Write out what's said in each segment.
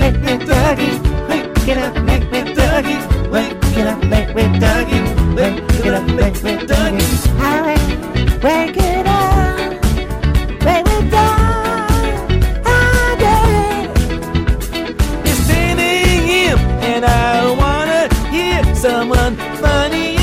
make me Dougie. Wake it up, make me Dougie. Wake it up, make me Dougie. Wake it up, make me Dougie. Wake it up, make me Dougie. It's 10 a.m. and I wanna hear someone funny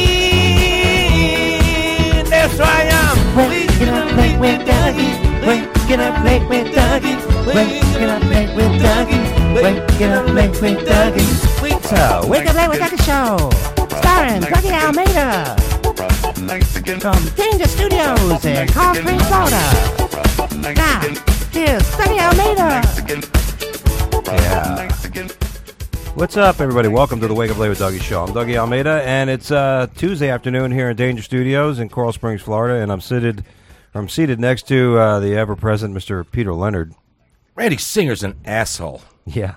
again. That's why I'm waking up, make me Dougie. Waking up, make me Dougie. Waking up, make me Dougie. Waking up, make me Dougie. So, Wake Up Late with Dougie Show, starring Dougie Almeida, from Danger Studios in Coral Springs, Florida. Now, here's Dougie Almeida. Yeah. What's up, everybody? Welcome to the Wake Up Late with Dougie Show. I'm Dougie Almeida, and it's Tuesday afternoon here in Danger Studios in Coral Springs, Florida, and I'm seated next to the ever-present Mr. Peter Leonard. Randy Singer's an asshole. Yeah.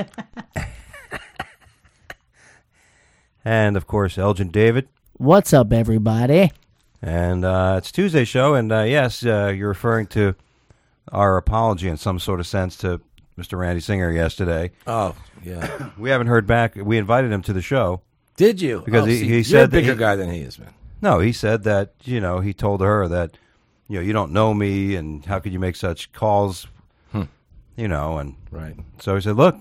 And, of course, Elgin David. What's up, everybody? And it's Tuesday show, and yes, you're referring to our apology in some sort of sense to Mr. Randy Singer yesterday. Oh, yeah. We haven't heard back. We invited him to the show. Did you? Because he said you're a bigger guy than he is, man. No, he said that, he told her that, you don't know me, and how could you make such calls, and right. So he said, look,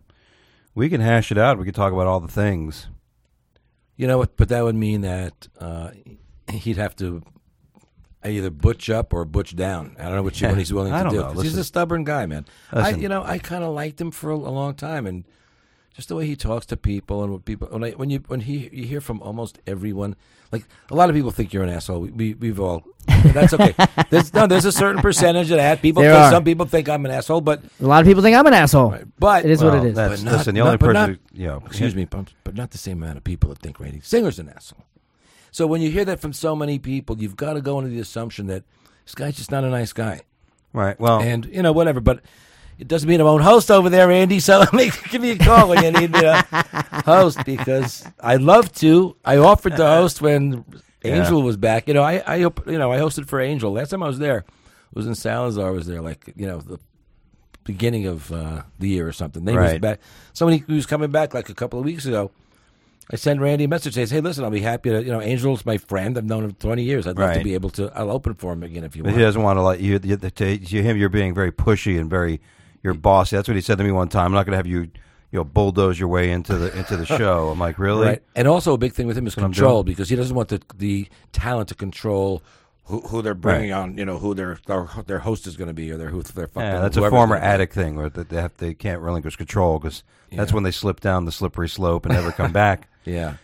we can hash it out. We can talk about all the things. You know what? But that would mean that he'd have to either butch up or butch down. I don't know which one he's willing to do. Know. He's a stubborn guy, man. Listen. I kind of liked him for a long time, and just the way he talks to people and what people you hear from almost everyone. Like, a lot of people think you're an asshole. We've all. That's okay. There's a certain percentage of that. Some people think I'm an asshole, but A lot of people think I'm an asshole. right, but It is what it is. Listen, the only person, excuse me, but not the same amount of people that think Randy Singer's an asshole. So when you hear that from so many people, you've got to go into the assumption that this guy's just not a nice guy. Right. Well, and whatever, but it doesn't mean I won't host over there, Andy. So give me a call when you need me to host, because I'd love to. I offered to host when Angel was back. I hosted for Angel. Last time I was there, it was in Salazar. Was there the beginning of the year or something? They was back. Somebody who was coming back like a couple of weeks ago. I sent Randy a message. Says, "Hey, listen, I'll be happy to. Angel's my friend. I've known him 20 years. I'd love to be able to. I'll open for him again if you want." He doesn't want to let you. You're being very pushy and very. You're bossy. That's what he said to me one time. I'm not going to have you, bulldoze your way into the show. I'm like, really? Right. And also a big thing with him is control, because he doesn't want the talent to control who they're bringing on. Who their host is going to be, or who their fucking. Yeah, that's a former addict thing, where they can't relinquish control, because that's when they slip down the slippery slope and never come back. Yeah.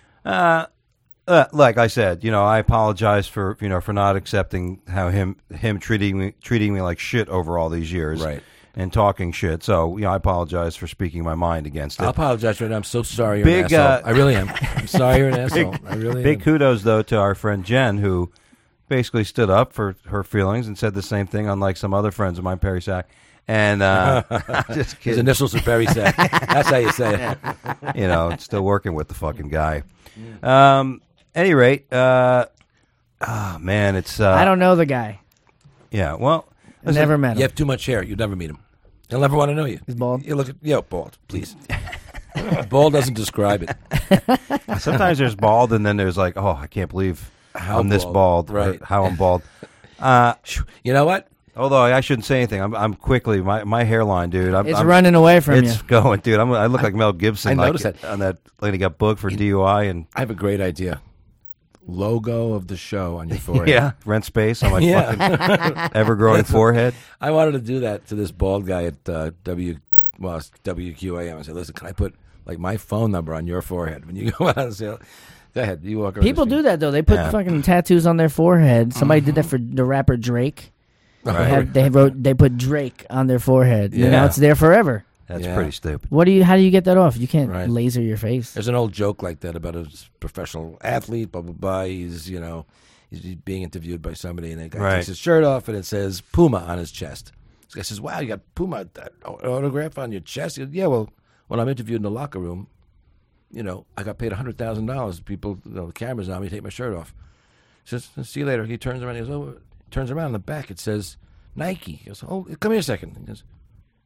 Like I said, I apologize for not accepting how him treating me like shit over all these years. Right. And talking shit. So, I apologize for speaking my mind against it. I apologize right now. I'm so sorry you're an asshole. I really am. I'm sorry you're an asshole. I really am. Big kudos, though, to our friend Jen, who basically stood up for her feelings and said the same thing, unlike some other friends of mine, Perry Sack. And just kidding. His initials are Perry Sack. That's how you say it. Still working with the fucking guy. Any rate, man, it's... I don't know the guy. Yeah, well... I never met him. You have too much hair. You'd never meet him. He'll never want to know you. He's bald? You look at, bald, please. Bald doesn't describe it. Sometimes there's bald, and then there's like, oh, I can't believe I'm this bald. Right. How I'm bald. You know what? Although I shouldn't say anything. I'm quickly, my hairline, dude. It's running away from you. It's going, dude. I look like Mel Gibson. I noticed that. On that lady got booked for DUI. And I have a great idea. Logo of the show on your forehead. Yeah, rent space on my fucking ever-growing forehead. I wanted to do that to this bald guy at WQAM. I said, listen, can I put my phone number on your forehead when you go out and say, go ahead, you walk around. People do that, though. They put fucking tattoos on their forehead. Somebody did that for the rapper Drake. Right. They put Drake on their forehead. Yeah. Now it's there forever. That's pretty stupid. How do you get that off? You can't laser your face. There's an old joke like that about a professional athlete, blah, blah, blah. He's being interviewed by somebody, and the guy takes his shirt off, and it says Puma on his chest. This guy says, wow, you got Puma autograph on your chest? He goes, yeah, well, when I'm interviewed in the locker room, I got paid $100,000. People, the camera's on me, take my shirt off. He says, see you later. He turns around, on the back, it says Nike. He goes, oh, come here a second. He goes,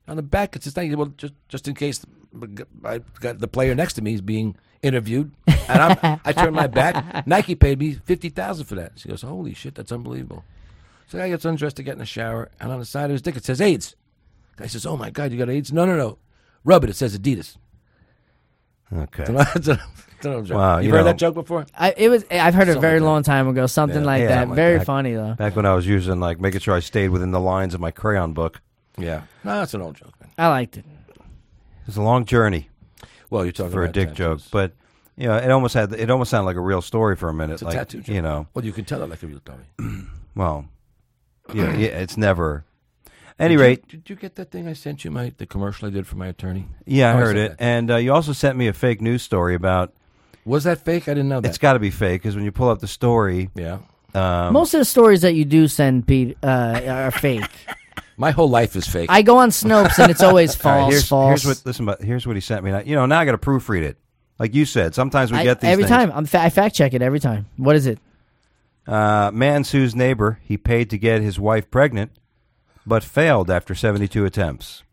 On the back, it's just like, well, just in case I got the player next to me is being interviewed, and I turned my back. Nike paid me $50,000 for that. She goes, holy shit, that's unbelievable. So the guy gets undressed to get in the shower, and on the side of his dick it says AIDS. Guy says, oh my God, you got AIDS? No. Rub it. It says Adidas. Okay. Wow, you heard that joke before? I've heard it a very long time ago. Something like that. Very funny though. Back when I was using making sure I stayed within the lines of my crayon book. Yeah. No, that's an old joke, man. I liked it. It was a long journey. Well, you're talking for about a dick tattoos. joke, but it almost sounded like a real story for a minute. It's a like, tattoo joke. Well, you can tell it like a real story. Well, it's never. At any rate, did you get that thing I sent you? The commercial I did for my attorney. Yeah, I heard it, and you also sent me a fake news story about. Was that fake? I didn't know that. It's got to be fake because when you pull up the story, most of the stories that you do send, Pete, are fake. My whole life is fake. I go on Snopes and it's always false. Here's what he sent me. Now I got to proofread it. Like you said, sometimes we get these every things. time. I fact check it every time. What is it? Man sues neighbor. He paid to get his wife pregnant, but failed after 72 attempts.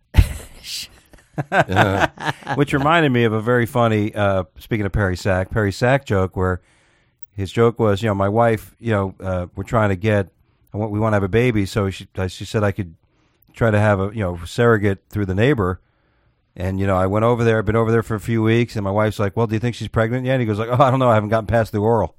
Which reminded me of a very funny, speaking of Perry Sack joke, where his joke was, my wife, we're trying to get, we want to have a baby, so she said I could try to have a, surrogate through the neighbor. And, I went over there, I've been over there for a few weeks, and my wife's like, well, do you think she's pregnant yet? And he goes like, oh, I don't know, I haven't gotten past the oral.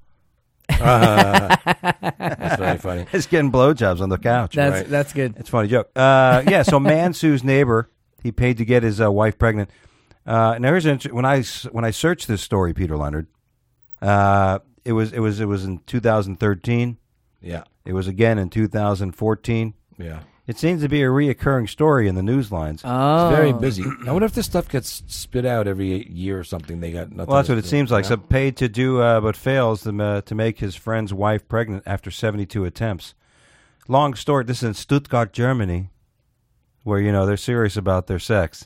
That's very funny. It's getting blowjobs on the couch. That's good. It's a funny joke. So man sues neighbor. He paid to get his wife pregnant. Now here's when I searched this story, Peter Leonard. It was in 2013. Yeah. It was again in 2014. Yeah. It seems to be a reoccurring story in the news lines. Oh. It's very busy. I wonder if this stuff gets spit out every year or something. They got nothing. Well, that's what it seems like. So paid to do, but fails to make his friend's wife pregnant after 72 attempts. Long story. This is in Stuttgart, Germany, where they're serious about their sex.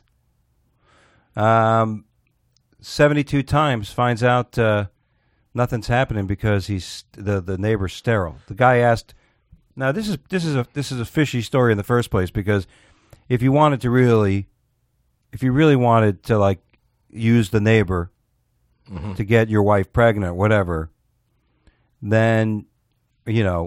72 times finds out nothing's happening because the neighbor's sterile. The guy asked. Now this is a fishy story in the first place, because if you really wanted to use the neighbor to get your wife pregnant, whatever, then you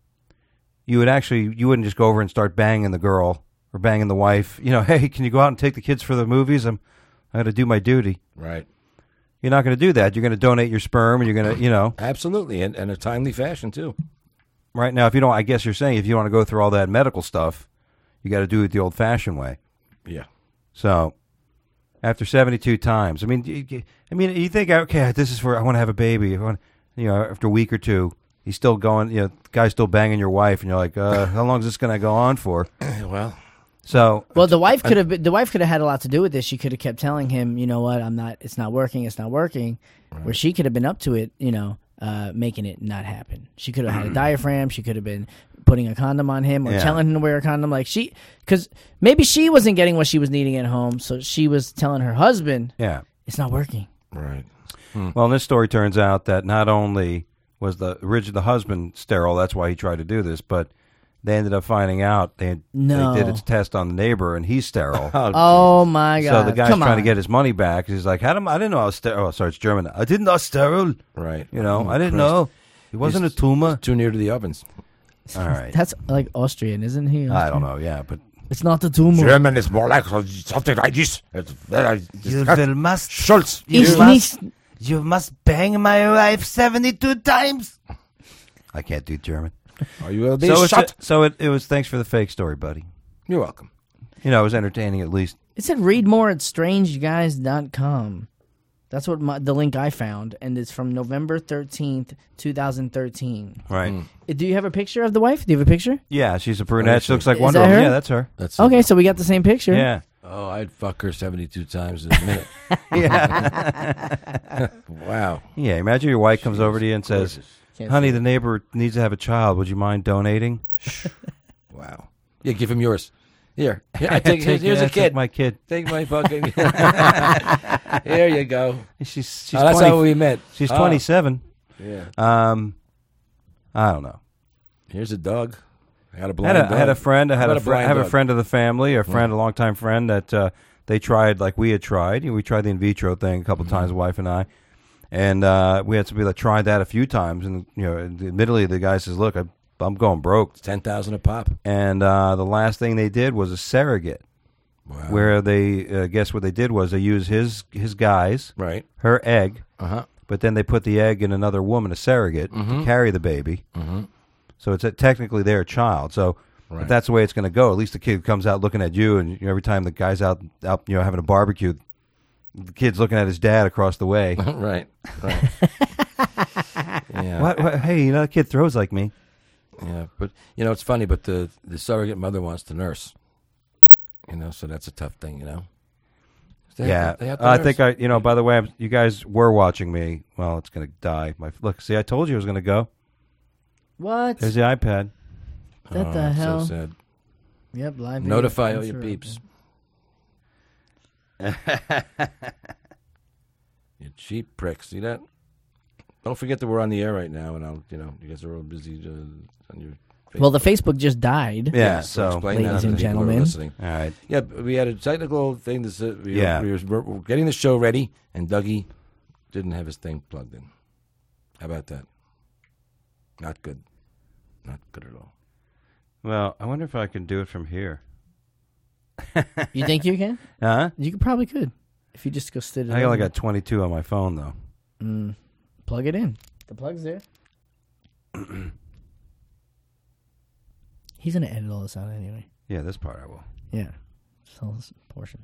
wouldn't just go over and start banging the girl or banging the wife. Hey, can you go out and take the kids for the movies? I got to do my duty. Right. You're not going to do that. You're going to donate your sperm, and you're going to absolutely, and in a timely fashion too. Right now, if you don't, I guess you're saying if you want to go through all that medical stuff, you got to do it the old-fashioned way. Yeah. So, after 72 times, you think, okay, this is I want to have a baby. After a week or two, he's still going. The guy's still banging your wife, and you're like, how long is this going to go on for? Well, the wife could have had a lot to do with this. She could have kept telling him, you know what, it's not working. Right. Where she could have been up to it, making it not happen. She could have had a diaphragm. She could have been putting a condom on him or telling him to wear a condom. Because maybe she wasn't getting what she was needing at home, so she was telling her husband, it's not working. Right. Well, this story turns out that not only was the husband sterile, that's why he tried to do this, but they ended up finding out they did its test on the neighbor, and he's sterile. Oh my God! So the guy's trying to get his money back. He's like, I didn't know I was sterile. Oh, sorry, it's German. I didn't know I was sterile. Right. I didn't know. It wasn't a tumor. Too near to the ovens. All right. That's like Austrian, isn't he? I don't know. Yeah, but it's not a tumor. German is more like something like this. Schultz. You must bang my wife 72 times. I can't do German. Are you a bit shot? So it was. Thanks for the fake story, buddy. You're welcome. It was entertaining at least. It said read more at strangeguys.com. That's what the link I found, and it's from November 13th, 2013. Right. Do you have a picture of the wife? Do you have a picture? Yeah, she's a brunette. She looks like Is Wonder that Woman. her? Yeah, that's her. That's okay, so we got the same picture. Yeah. Oh, I'd fuck her 72 times in a minute. Yeah. Wow. Yeah, imagine your wife comes over to you and says, honey, the neighbor needs to have a child. Would you mind donating? Wow. Yeah, give him yours. Here I take here's a kid. Take my kid. Take my fucking. Here you go. She's that's 20, how we met. She's 27. Yeah. I don't know. Here's a dog. I had a blind dog. I had a friend. I have a friend of the family, a longtime friend that they tried like we had tried. We tried the in vitro thing a couple times, wife and I, and we had some people that tried that a few times. And admittedly, the guy says, "Look, I'm going broke." It's $10,000 a pop. And the last thing they did was a surrogate, where they guess what they did was they used his guys, right, her egg, but then they put the egg in another woman, a surrogate, to carry the baby. So it's technically their child. So if that's the way it's going to go, at least the kid comes out looking at you, and every time the guy's out having a barbecue, the kid's looking at his dad across the way. right. Yeah. What? Hey, that kid throws like me. Yeah, but it's funny. But the surrogate mother wants to nurse. So that's a tough thing. They have to I nurse. think by the way, you guys were watching me. Well, it's going to die. Look, see, I told you it was going to go. What? There's the iPad. What the hell? So sad. Yep, live. Notify video. all your peeps. You cheap pricks. See that? Don't forget that we're on the air right now, and you guys are all busy on your Facebook. Well, the Facebook just died. Yeah, so so explain ladies that and to people who are gentlemen. listening. all right. Yeah, we had a technical thing. We were getting the show ready, and Dougie didn't have his thing plugged in. How about that? Not good. Not good at all. Well, I wonder if I can do it from here. You think you can? Huh? You probably could. If you just go sit it. I only over. got 22 on my phone though. Plug it in. The plug's there. He's gonna edit all this out anyway. Yeah, this part I will. Yeah. Just all this portion.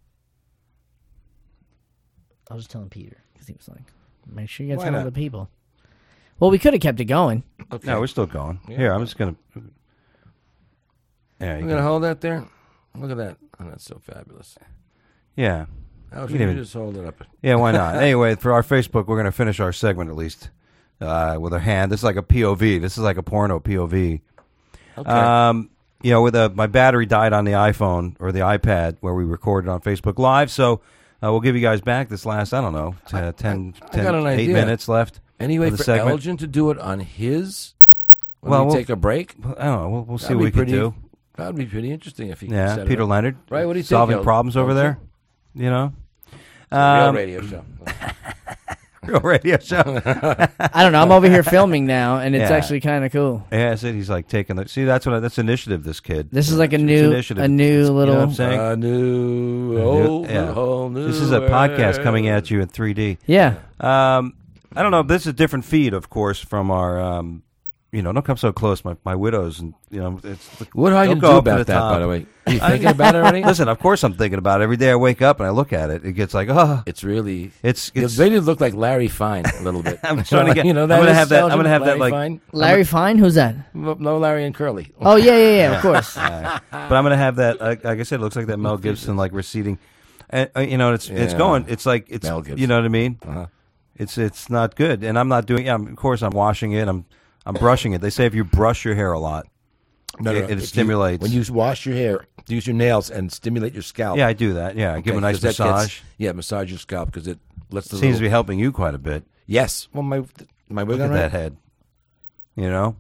I was just telling Peter because he was like, "Make sure you Why tell not? other people." Well, we could have kept it going. Okay. No, we're still going. Yeah. Here, I'm just gonna. Yeah, We're you gonna can- hold that there. Look at that. Oh, that's so fabulous. yeah, How You should can you even- just hold it up? yeah. Why not? Anyway, for our Facebook, we're gonna finish our segment at least with our hand. This is like a POV. This is like a porno POV. Okay. With my battery died on the iPhone or the iPad where we recorded on Facebook Live. So we'll give you guys back this last, I don't know, 10, I got an 8 idea. minutes left. Anyway, of the for segment. Elgin to do it on his, when Well, we we'll- take a break, I don't know. We'll see That'd what be we can pretty- do. that would be pretty interesting if he could Yeah, set it Peter up. Leonard. Right, what do you think, solving Elgin? problems over there. Real Um, radio show. real radio show. I don't know. I'm over here filming now, and it's Yeah. actually kind of cool. Yeah, so he's like taking the. See, that's initiative. This kid. This is like a It's new initiative. little. You know what I'm saying? A new, whole new. This is a podcast coming world. at you in 3D. Yeah. I don't know. This is a different feed, of course, from our. Don't come so close. My widows, and it's. What are you Don't going to go do up to about the that, top. by the way? Are you thinking about it already? Listen, of course I'm thinking about it. Every day I wake up and I look at it. It gets like, It's really. it's. They did look like Larry Fine a little bit. I'm trying to get. You know, I'm gonna have that. I'm Elgin, gonna have that Larry like. Fine. Larry Fine? Who's that? No, Larry and Curly. Oh, yeah, of course. But I'm gonna have that. Like I said, it looks like that Mel Gibson like receding, and it's Yeah. going. It's like it's. Mel Gibson. You know what I mean? Uh-huh. It's not good, and I'm not doing. Yeah, of course I'm washing it. I'm brushing it. They say if you brush your hair a lot, it If you- stimulates. when you wash your hair, use your nails and stimulate your scalp. Yeah, I do that. Yeah, I give Okay, them a nice 'cause that massage. massage your scalp because it lets the Seems to be little, helping you quite a bit. Yes. Well, my wig Look on at right? that head. You know,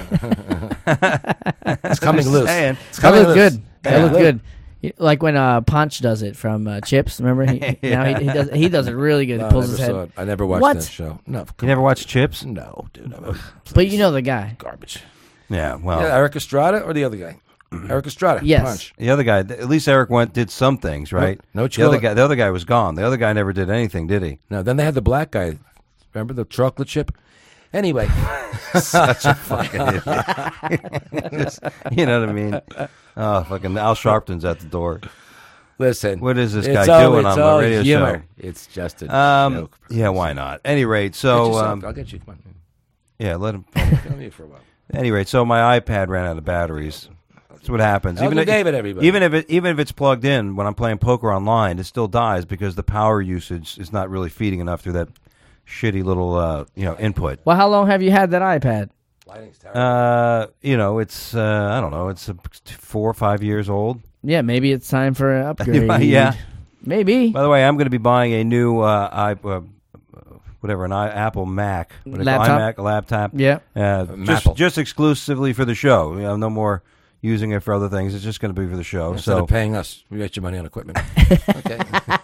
It's coming loose. saying. It's That coming looked loose. good. That looked good. Like when Ponch does it from Chips. Remember? Now he does it really good. No, He I pulls never his saw head. it. I never watched What? that show. No, You never watched Chips? No, dude. But you know the guy. Garbage. Yeah. Well, Yeah, Eric Estrada or the other guy? Eric Estrada. Yes. Punch. the other guy. At least Eric did some things, right? No The other Chilla. guy. The other guy was gone. The other guy never did anything, did he? No, then they had the black guy. Remember the chocolate chip? Anyway, Such a fucking idiot. You know what I mean? Oh, fucking Al Sharpton's at the door. listen. What is this it's guy all, doing it's on all my radio humor. show? It's just a joke. Yeah, why not? Any rate, Get so yourself. I'll get you. Come on. yeah, let him. Come here for a while. Any rate, so my iPad ran out of batteries. That's what happens. Elgin gave it, everybody. Even if it's plugged in when I'm playing poker online, it still dies because the power usage is not really feeding enough through that shitty little input. Well, how long have you had that iPad? Lighting's terrible. It's I don't know, it's 4 or 5 years old. Yeah, maybe it's time for an upgrade. Yeah. Maybe. By the way, I'm going to be buying a new whatever, an Apple Mac, what they call Laptop? iMac laptop. Yeah. Just exclusively for the show. No more using it for other things. It's just going to be for the show. Instead So of paying us, we get your money on equipment. Okay.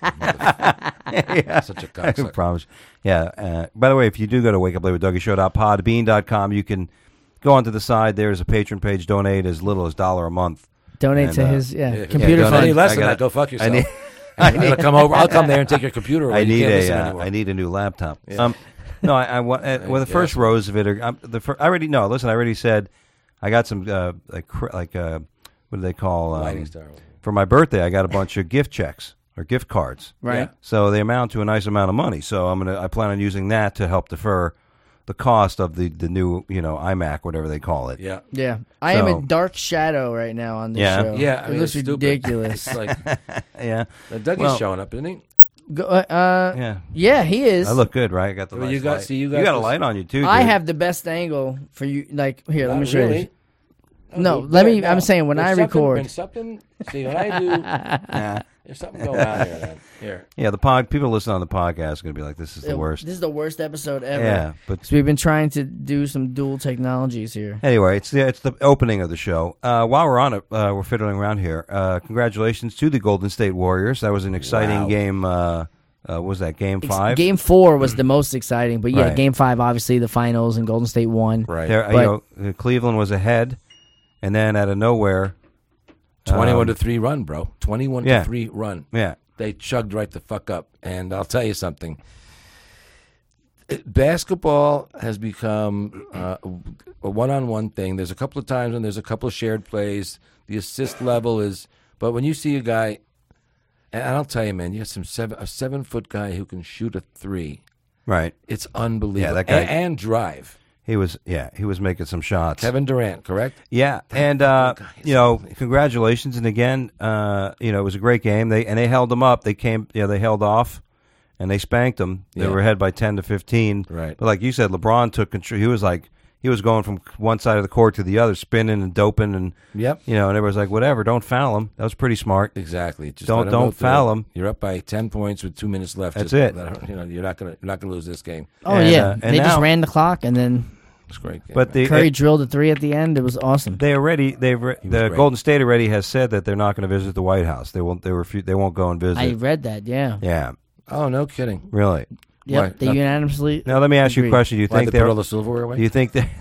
Such a I cocksucker. promise. Yeah. By the way, if you do go to wakeuplatewithdougie.podbean.com, you can go onto the side. There's a patron page. Donate as little as $1 a month. Donate And, to his donate. computer fund. Any less I than got that, it. go fuck yourself. I need- I'll come over. I'll come there and take your computer away. I You need can't a listen anymore. I need a new laptop. Yeah. No, I want well the first rows of it are I already said I got some what do they call Lighting star. for my birthday? I got a bunch of gift checks or gift cards. Right. Yeah. So they amount to a nice amount of money. So I plan on using that to help defer the cost of the new iMac, whatever they call it. Yeah. Yeah. I am So- a dark shadow right now on this Yeah. show. Yeah. I It mean, looks it's stupid. ridiculous. It's like Yeah. Dougie's Well- showing up, isn't he? Yeah. Yeah, he is. I look good, right? I got the Well, nice you got- light. see, you you got got a this- light on you too. I dude. have the best angle for you. Like, here, let me Not show really. you. No, let me. I'm saying when I record. When something. See, when I do, Yeah. there's something going on here. Then. Here. Yeah, people listening on the podcast are going to be like, this is the worst. This is the worst episode ever. Yeah, but So we've been trying to do some dual technologies here. anyway, it's the opening of the show. While we're on it, we're fiddling around here. Congratulations to the Golden State Warriors. That was an exciting Wow. game. What was that, Game 5? Game 4 was the most exciting, but yeah, Right. Game 5, obviously the finals, and Golden State won. Right. There, But- Cleveland was ahead, and then out of nowhere, 21-3 run, bro. 21-3 run. yeah, They chugged right the fuck up. And I'll tell you something. Basketball has become a one-on-one thing. There's a couple of times when there's a couple of shared plays. The assist level is, but when you see a guy, and I'll tell you, man, you have a 7-foot guy who can shoot a three. right. It's unbelievable. Yeah, that guy- and drive. He was making some shots. Kevin Durant, correct? Yeah, and congratulations, and again, it was a great game. They held them up. They held off, and they spanked them. They Yeah. were ahead by 10 to 15. Right. But like you said, LeBron took control. He was going from one side of the court to the other, spinning and doping, and Yep. and everybody's like, whatever, don't foul him. That was pretty smart. Exactly. Just Don't- let 'em don't go through foul it. 'em. You're up by 10 points with 2 minutes left. That's Just it. You're not gonna lose this game. Oh, And, yeah. and They just now- ran the clock, and then It's great. Game, But man. Curry drilled a 3 at the end. It was awesome. the great. Golden State already has said that they're not going to visit the White House. They won't go and visit. I read that, yeah. Yeah, Oh, no kidding. really. Yep, Why? they unanimously. Now let me ask you a agreed. question. Do you Why think they put they're all the silverware away? Do you think they're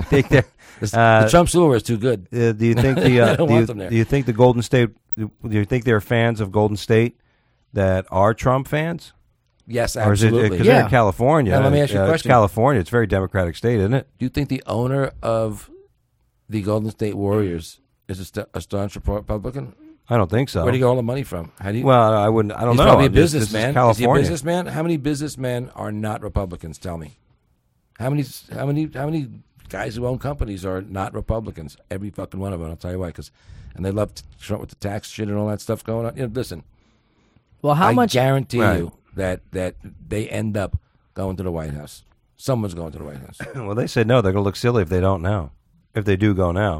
the Trump silverware is too good. do you think the I don't want them there. do you think the Golden State do you think there are fans of Golden State that are Trump fans? Yes, Or is it absolutely. because Yeah. they're in California? Now, let me ask you a It's question. California. It's a very democratic state, isn't it? Do you think the owner of the Golden State Warriors is a staunch Republican? I don't think so. Where do you get all the money from? How do you? Well, I wouldn't. I don't he's know. probably a I'm just- this is businessman. Is he a California. businessman? How many businessmen are not Republicans? Tell me. How many guys who own companies are not Republicans? Every fucking one of them. I'll tell you why. And they love Trump with the tax shit and all that stuff going on. Listen, Well, how I much? guarantee Right. you that they end up going to the White House. Someone's going to the White House. Well, they said no. They're going to look silly if they don't now. If they do go now,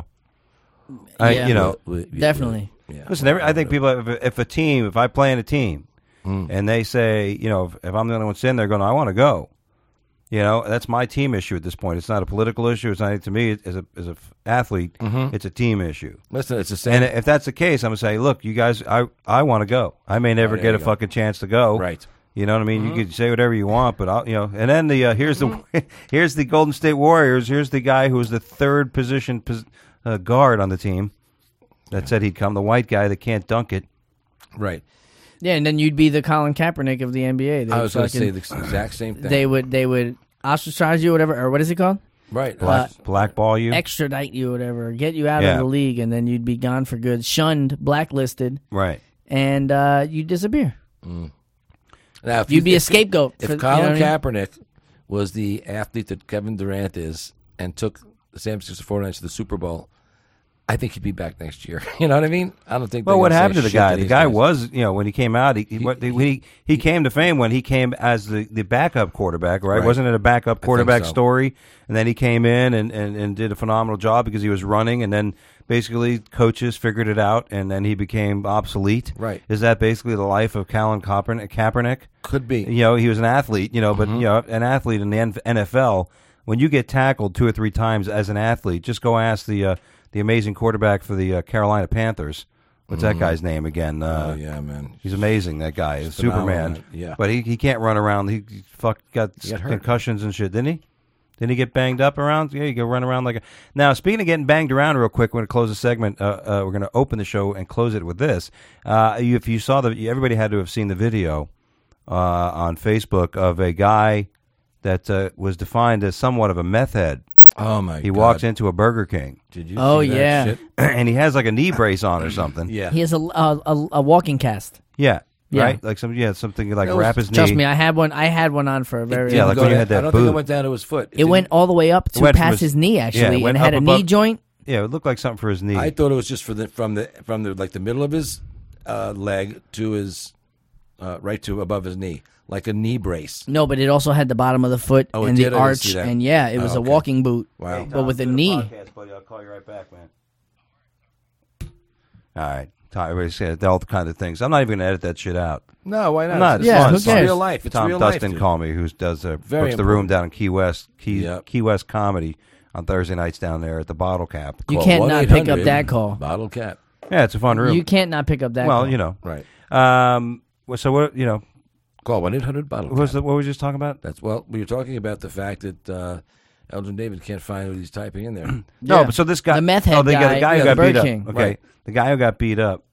Yeah. Definitely. Yeah. listen. I think people. If I play in a team, and they say, if I'm the only one sitting there going, I want to go. That's my team issue at this point. It's not a political issue. It's not to me as a athlete. It's a team issue. Listen, it's the same. And if that's the case, I'm gonna say, look, you guys, I want to go. I may never there get you a go. fucking chance to go. Right. You know what I mean? You could say whatever you want, but And then here's the Golden State Warriors. Here's the guy who was the third position guard on the team that said he'd come. The white guy that can't dunk it. Right. Yeah, and then you'd be the Colin Kaepernick of the NBA. They I would was going to say fucking- the exact same thing. they would ostracize you, or whatever, or what is it called? right. Blackball you. Extradite you, or whatever, get you out Yeah. of the league, and then you'd be gone for good, shunned, blacklisted, Right. and you'd disappear. Now, if You'd be a if- scapegoat. If for, you know Colin what I mean? Kaepernick was the athlete that Kevin Durant is and took the San Francisco 49ers to the Super Bowl, I think he'd be back next year. You know what I mean? I don't think. Well, they're what gonna say happened to the shit guy? The these guy guys. was, when he came out, he came to fame when he came as the backup quarterback, right? Right. Wasn't it a backup quarterback so. story? And then he came in and did a phenomenal job because he was running, and then basically coaches figured it out, and then he became obsolete. Right. Is that basically the life of Colin Kaepernick? Could be. You know, he was an athlete, you know, but you know, an athlete in the NFL, when you get tackled 2 or 3 times as an athlete, just go ask the amazing quarterback for the Carolina Panthers. What's that guy's name again? Yeah, man. He's amazing, that guy. He's Superman. Yeah. But he can't run around. He got hurt. concussions and shit, didn't he? Didn't he get banged up around? Yeah, you go run around like a... Now, speaking of getting banged around real quick, we're going to close the segment. We're going to open the show and close it with this. If you saw everybody had to have seen the video on Facebook of a guy that was defined as somewhat of a meth head. Oh, my God. He walks into a Burger King. Did you Oh, see that yeah. shit? And he has like a knee brace on or something. Yeah. He has a walking cast. Yeah. Yeah. Right? Like something like That was- wrap his knee. Trust me, I had one on for a very Yeah, long like Go when you to- had that I don't think boot. it went down to his foot. It went all the way up to went from past his- his knee, yeah, actually, it went and had up a knee above- joint. Yeah, it looked like something for his knee. I thought it was just from the like the middle of his leg to his right to above his knee, like a knee brace. No, but it also had the bottom of the foot Oh, it and did? the I didn't arch, see that. and yeah, it was Oh, a okay. walking boot. Wow. But with a knee. I'll call you right back, man. All right. Everybody said all kind of things. I'm not even going to edit that shit out. No, why not? I'm not. It's Yeah, fun. who It's cares? real life. It's Tom real Dustin life. called me, who does Very books the room important. down in Key West, Yep. Key West Comedy on Thursday nights down there at the Bottle Cap. You Call can't not pick up 1-800 that call. Bottle cap. Yeah, it's a fun room. You can't not pick up that well, call. you know. Right. So what? You know, Call 1-800 bottle what was cap. what were we just talking about? That's we were talking about the fact that Elgin David can't find what he's typing in there. No, Yeah. but so this guy, The meth head the guy, guy who yeah, got the beat Burger up. King. Okay, Right. the guy who got beat up.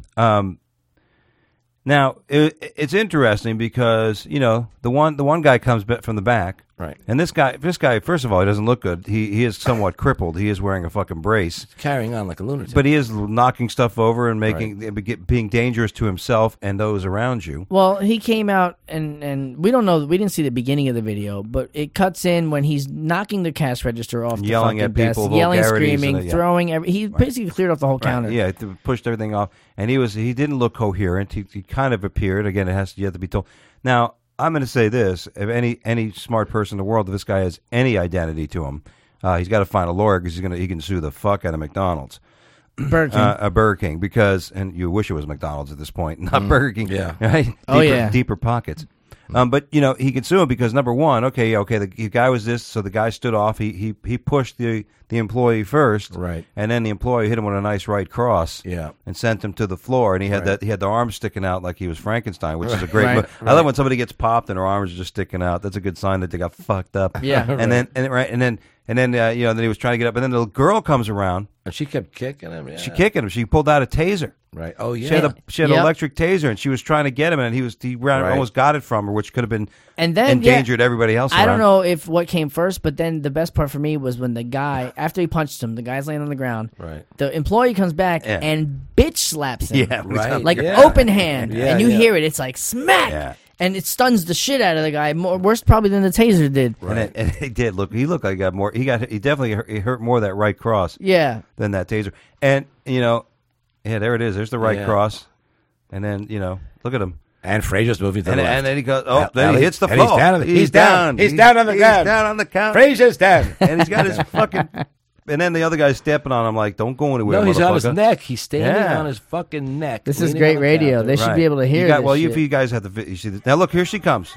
Now it's interesting because you know the one guy comes from the back, Right. and this guy, first of all, he doesn't look good. He is somewhat crippled. He is wearing a fucking brace, Carrying on like a lunatic. but he is knocking stuff over and being dangerous to himself and those around you. Well, he came out and we don't know. We didn't see the beginning of the video, but it cuts in when he's knocking the cash register off, Yelling the at fucking people, desk, yelling, vulgarities, screaming, and, yeah. throwing. He basically cleared off the whole counter. Yeah, it pushed everything off, and he didn't look coherent. He kind of appeared. Again, you have to be told. Now, I'm going to say this: if any smart person in the world, if this guy has any identity to him, he's got to find a lawyer because he can sue the fuck out of McDonald's, Burger King. Burger King, because and you wish it was McDonald's at this point, not Burger King. Yeah. right. Oh, yeah. Deeper pockets. But you know he can sue him because number one, the guy was this, so the guy stood off. He pushed the employee first, Right. and then the employee hit him with a nice right cross, Yeah. and sent him to the floor. And he had Right. he had the arms sticking out like he was Frankenstein, which is a great. Right. Move. I love when somebody gets popped and their arms are just sticking out. That's a good sign that they got fucked up. Yeah. and then then he was trying to get up, and then the girl comes around. And she kept kicking him. Yeah. She kicking him. She pulled out a taser. Right. Oh, yeah. She had an Yep. electric taser, and she was trying to get him, and he Right. almost got it from her, which could have been And then endangered everybody else. I don't around. know if what came first, but then the best part for me was when the guy, after he punched him, the guy's laying on the ground. Right. The employee comes back Yeah. and bitch slaps him. Yeah, Right. Like Yeah. open hand, Yeah, and you yeah. hear it. It's like smack, Yeah. and it stuns the shit out of the guy. Worse probably than the taser did. And he did look. He looked like he got more. He definitely he hurt more of that right cross Yeah, than that taser. And there it is. There's the right Yeah. cross. And then look at him. And Frazier's moving to And the left. then he goes. Now- Then now he hits the and he's floor. down on the- he's down. He's down on the ground. He's down on the count. Frazier's down. And he's got his fucking. And then the other guy's stepping on him like, "Don't go anywhere." No, he's on his motherfucker." neck. He's standing Yeah. on his fucking neck. this is leaning great on the radio. counter. They should be able to hear. You got, this well, shit. if you guys have you see this. Now look, here she comes.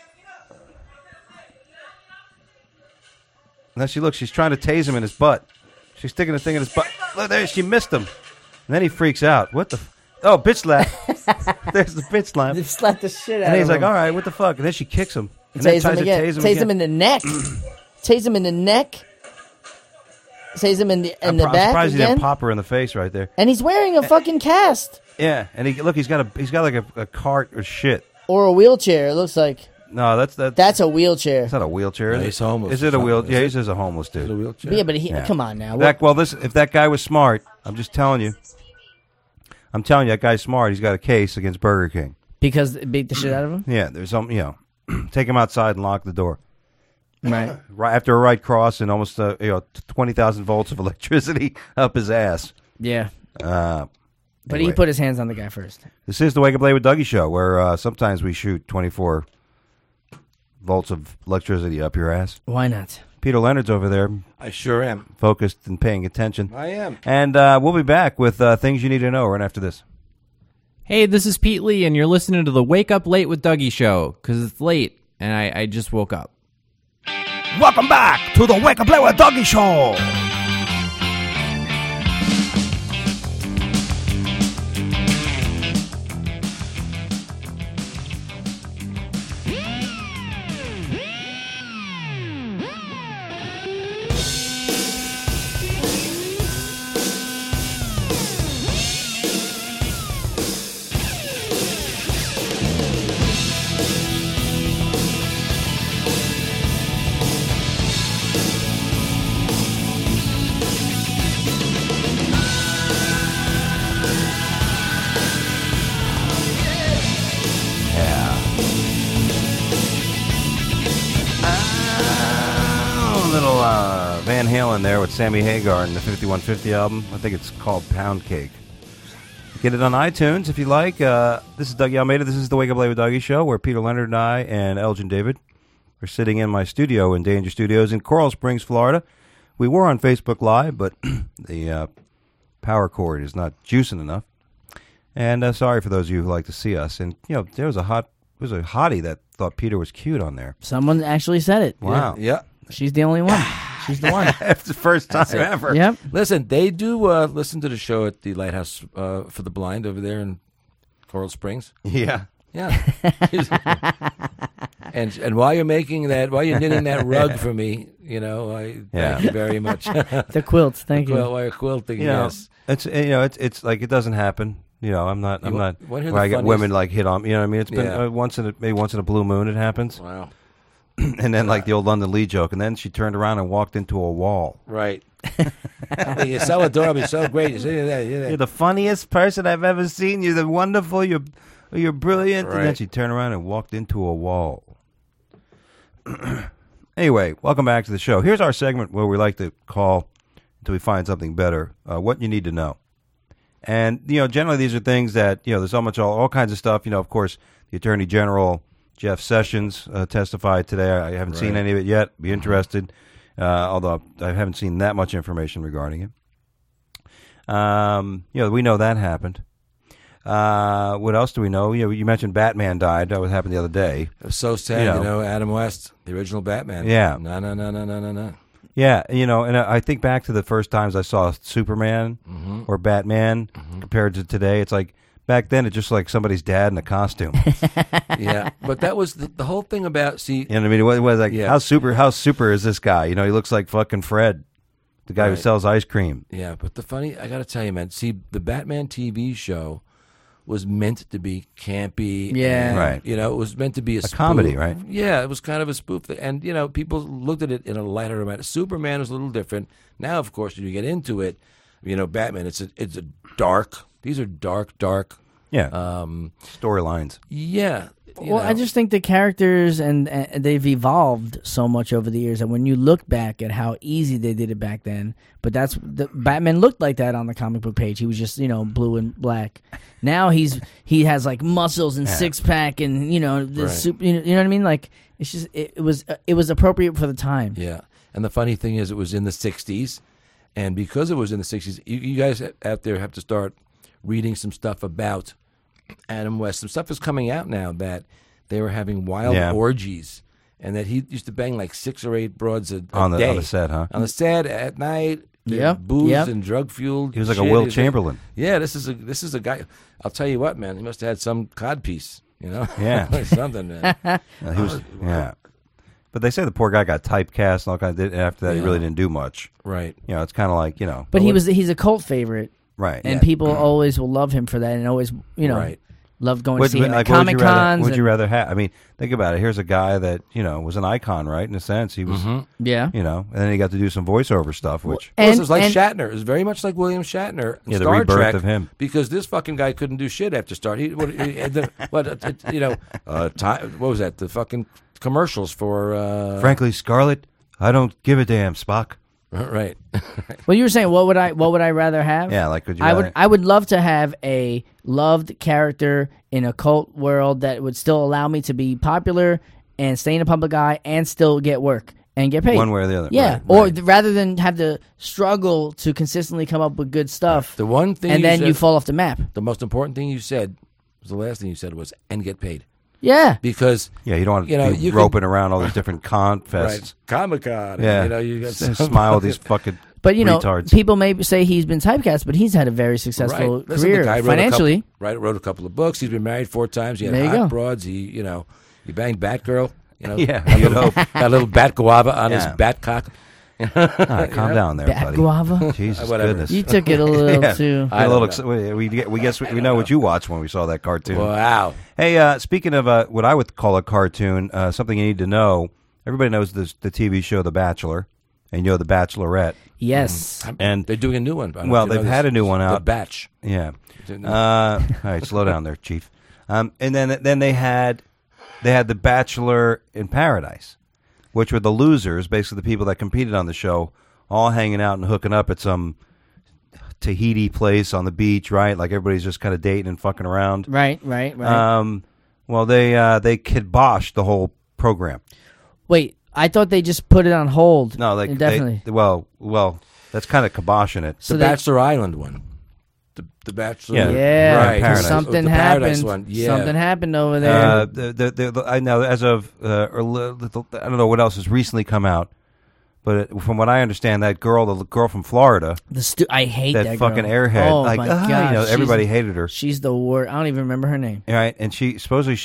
Now she's trying to tase him in his butt. She's sticking the thing in his butt. Look there, she missed him. And then he freaks out. What the? Oh, bitch slap. There's the bitch slap. They slapped the shit out And of he's like, him. all right, what the fuck? And then she kicks him. And then Tase him tries to again. tase him Tase again. him in the neck. Tase him in the neck. Tase him in the I'm back surprised he again. didn't pop her in the face right there. And he's wearing a fucking cast Yeah, and he's got like a cart or shit. or a wheelchair. It looks like No, that's that's a wheelchair. not a wheelchair. No, is he's it? homeless Is or it a something, wheel? is Yeah, it? he's just a homeless The dude. wheelchair. Yeah, but he Yeah. come on now. If that guy was smart, I'm just telling you. I'm telling you, that guy's smart. He's got a case against Burger King. Because it beat the shit out of him. Yeah, there's some, take him outside and lock the door. Right. Right after a right cross and almost 20,000 volts of electricity up his ass. Yeah. But But he put his hands on the guy first. This is the Wake Up Late with Dougie show, where sometimes we shoot 24 volts of electricity up your ass. Why not? Peter Leonard's over there, I sure am. focused and paying attention. I am. And we'll be back with things you need to know right after this. Hey, this is Pete Lee, and you're listening to the Wake Up Late with Dougie show, because it's late, and I just woke up. Welcome back to the Wake Up Late with Dougie Show. Van Halen there with Sammy Hagar in the 5150 album. I think it's called Pound Cake. Get it on iTunes if you like. This is Dougie Almeida. This is the Wake Up Late with Dougie show, where Peter Leonard and I and Elgin David are sitting in my studio in Danger Studios in Coral Springs, Florida. We were on Facebook Live, but the power cord is not juicing enough. And sorry for those of you who like to see us. And there was a hottie that thought Peter was cute on there. Someone actually said it. Wow. Yeah. She's the only one. She's the one. It's the first time ever. Yep. Listen, they do listen to the show at the Lighthouse for the Blind over there in Coral Springs. Yeah. Yeah. and while you're knitting that rug for me, thank you very much. The quilts, thank you. While you're quilting, yes. It's like it doesn't happen. I'm not. wanna hear the Where I get funniest- women like hit on me. You know what I mean? It's been Yeah. maybe once in a blue moon it happens. Wow. And then like the old London Lee joke, and then she turned around and walked into a wall. Right. You're so adorable. You're so great. You see that? You're the funniest person I've ever seen. You're the wonderful. You're brilliant. And then Right. she turned around and walked into a wall. Anyway, welcome back to the show. Here's our segment where we like to call until we find something better. What you need to know. And generally these are things that there's so much all kinds of stuff. Of course, the Attorney General Jeff Sessions testified today. I haven't seen any of it yet. Be interested, although I haven't seen that much information regarding it. We know that happened. What else do we know? You mentioned Batman died. That happened the other day. It was so sad, Adam West, the original Batman. Yeah. No. Yeah, and I think back to the first times I saw Superman or Batman compared to today. It's like back then, it's just like somebody's dad in a costume. Yeah, but that was the whole thing about, see... You know what I mean? It was like, Yeah. how super is this guy? He looks like fucking Fred, the guy who Right. sells ice cream. Yeah, but I got to tell you, man, see, the Batman TV show was meant to be campy. Yeah. and, Right. It was meant to be a spoof. comedy, right? Yeah, it was kind of a spoof. And, people looked at it in a lighter manner. Superman was a little different. Now, of course, when you get into it, Batman, it's a dark, these are dark. Yeah, storylines. Yeah. Well, I just think the characters and they've evolved so much over the years that when you look back at how easy they did it back then, but Batman looked like that on the comic book page. He was just blue and black. Now he has like muscles and six pack and the super. You know what I mean? Like it's just it was appropriate for the time. Yeah. And the funny thing is, it was in the 60s. And because it was in the 60s, you guys out there have to start reading some stuff about Adam West. Some stuff is coming out now that they were having wild orgies, and that he used to bang like 6 or 8 broads a day. On the set, huh? On the set at night. Yep, Booze yep. and drug fueled. He was like a Will Chamberlain. Yeah, this is a guy. I'll tell you what, man. He must have had some codpiece. Yeah. Something, man. He was, yeah. But they say the poor guy got typecast and all kinds. After that, he really didn't do much. Right. It's kind of like But he's a cult favorite, right. and people always will love him for that, and always Right. love going to see him at What Comic Cons. would you rather have? I mean, think about it. Here's a guy that was an icon, right? In a sense, he was. Yeah. And then he got to do some voiceover stuff, which It was like Shatner. It was very much like William Shatner in the Star rebirth Trek, of him. because this fucking guy couldn't do shit after Star. What was that? The fucking commercials for frankly, Scarlet, I don't give a damn, Spock. right. Well, you were saying what would I rather have? Yeah, like would you? I would love to have a loved character in a cult world that would still allow me to be popular and stay in the public eye and still get work. and get paid one way or the other. Yeah, Right, or right. rather than have to struggle to consistently come up with good stuff, The one thing and then said, you fall off the map. the most important thing you said was the last thing you said was and get paid Yeah, because Yeah, you don't want to You know, be you could- roping around all these different con fests. right Comic-Con. Yeah, You know you got smile with these fucking but you know, retards. people may say he's been typecast, but he's had a very successful Right. Listen, the career guy financially. wrote a couple of books. He's been married 4 times. He had There you hot go. broads. He banged Batgirl. You know, Yeah, you'd hope. got a little bat guava on his Yeah. bat cock. All right, calm down there, Bad buddy. guava. Jesus Whatever. goodness. You took it a little Yeah. too. I A little don't we guess we know what you watched when we saw that cartoon. Wow. Hey, speaking of what I would call a cartoon, something you need to know. Everybody knows the TV show The Bachelor, and you know The Bachelorette. Yes. And They're doing a new one. I don't know well, if you they've know had this. a new one The out. Batch. Yeah. All right, slow down there, Chief. And then they had The Bachelor in Paradise, which were the losers, basically the people that competed on the show, all hanging out and hooking up at some Tahiti place on the beach, right? Like everybody's just kind of dating and fucking around. Right. Right. Well, they kiboshed the whole program. Wait, I thought they just put it on hold. No, like definitely. well, that's kind of kiboshing it. So The they- Bachelor Island one. The Bachelor. Yeah. Yeah, Right, Paradise. something The Paradise happened. one. Yeah. Something happened over there. I know as of I don't know what else has recently come out, but from what I understand, the girl from Florida, I hate that that fucking girl. airhead, Oh like my God, you know, everybody she's, hated her, She's the worst. I don't even remember her name. right? And she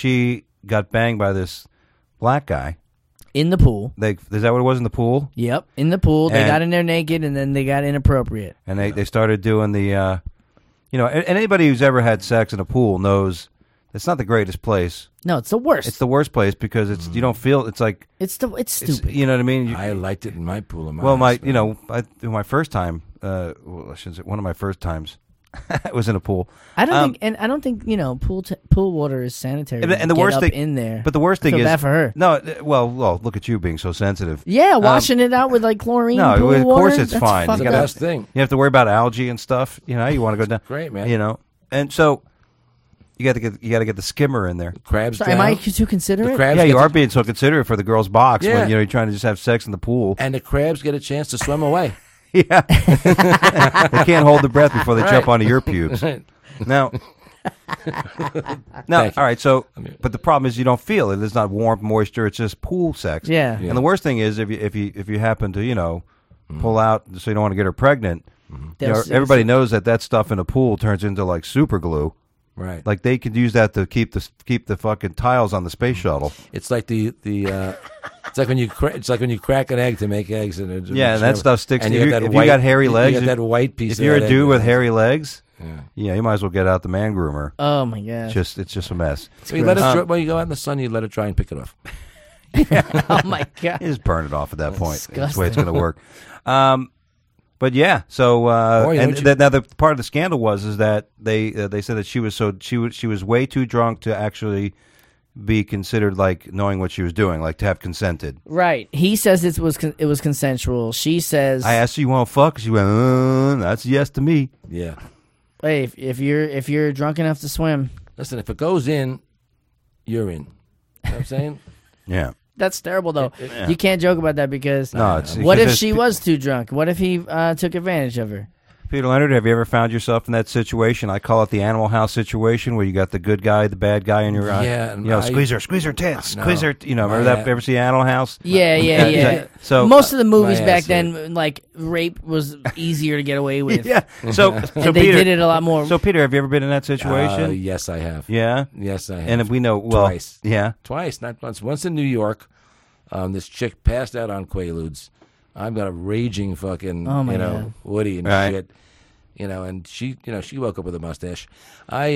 got banged by this black guy. In the pool. Is that what it was in the pool? Yep, in the pool. They And- got in there naked, and then they got inappropriate. And they started doing the, and anybody who's ever had sex in a pool knows it's not the greatest place. No, it's the worst. It's the worst place because you don't feel it's like It's stupid. you know what I mean. I liked it in my pool. In my Well, house, my first time, I shouldn't say one of my first times, I was in a pool. I don't think pool water is sanitary. And the Get worst up thing in there. But the worst I thing feel is bad for her. No, well, look at you being so sensitive. Yeah, washing it out with like chlorine. No, pool of water, course it's that's fine. fucked You the gotta- up. best thing. You have to worry about algae and stuff. You know, you want to go down. Great, man. You know, and so you got to get the skimmer in there. Crabs. So am I drown. too considerate? The crabs Yeah, you get are being so considerate for the girl's box Yeah. when you're trying to just have sex in the pool. and the crabs get a chance to swim away. Yeah, they can't hold the breath before they jump onto your pubes. Now, Thank you. all right. So, but the problem is you don't feel it. It's not warmth, moisture. It's just pool sex. Yeah. And the worst thing is if you happen to pull out so you don't want to get her pregnant. They'll- Everybody knows that stuff in a pool turns into like super glue. Right. Like they could use that to keep the fucking tiles on the space shuttle. It's like it's like when you crack an egg to make eggs and Yeah, and that stuff sticks. And If you you- got that if you white, got hairy legs, you got that white piece. If you're of a that dude egg, with yeah. hairy legs, Yeah. you might as well get out the man groomer. Oh my god. It's just a mess. So you let it dry, when you go out in the sun, you let it dry and pick it off. Oh my god. You just burn it off at that point. That's the way disgusting. it's going to work. But yeah, so Or, you know, and what you- now the part of the scandal was that they said that she was way too drunk to actually be considered like knowing what she was doing, like to have consented. Right. He says it was consensual. She says, I asked her, "You want to fuck?" She went, "That's a yes to me." Yeah. "Hey, if you're drunk enough to swim, Listen, if it goes in, you're in. You know what I'm saying? Yeah. that's terrible though. You can't joke about that because No, it's what if because she was too drunk? What if he took advantage of her? Peter Leonard, have you ever found yourself in that situation? I call it the Animal House situation, where you got the good guy, the bad guy in your eye. Yeah, and squeeze her tits, No. squeeze her. Remember I that? have- Ever see Animal House? Yeah, yeah. So Most of the movies my back ass, then, like rape was easier to get away with. Yeah. So And Peter, they did it a lot more. So Peter, have you ever been in that situation? Yes, I have. Yeah. Yes, I have. And if we know, well, Twice. yeah. Twice, not once. Once in New York, this chick passed out on Quaaludes. I've got a raging fucking, Oh, my God. Woody and Right. shit. And she woke up with a mustache. I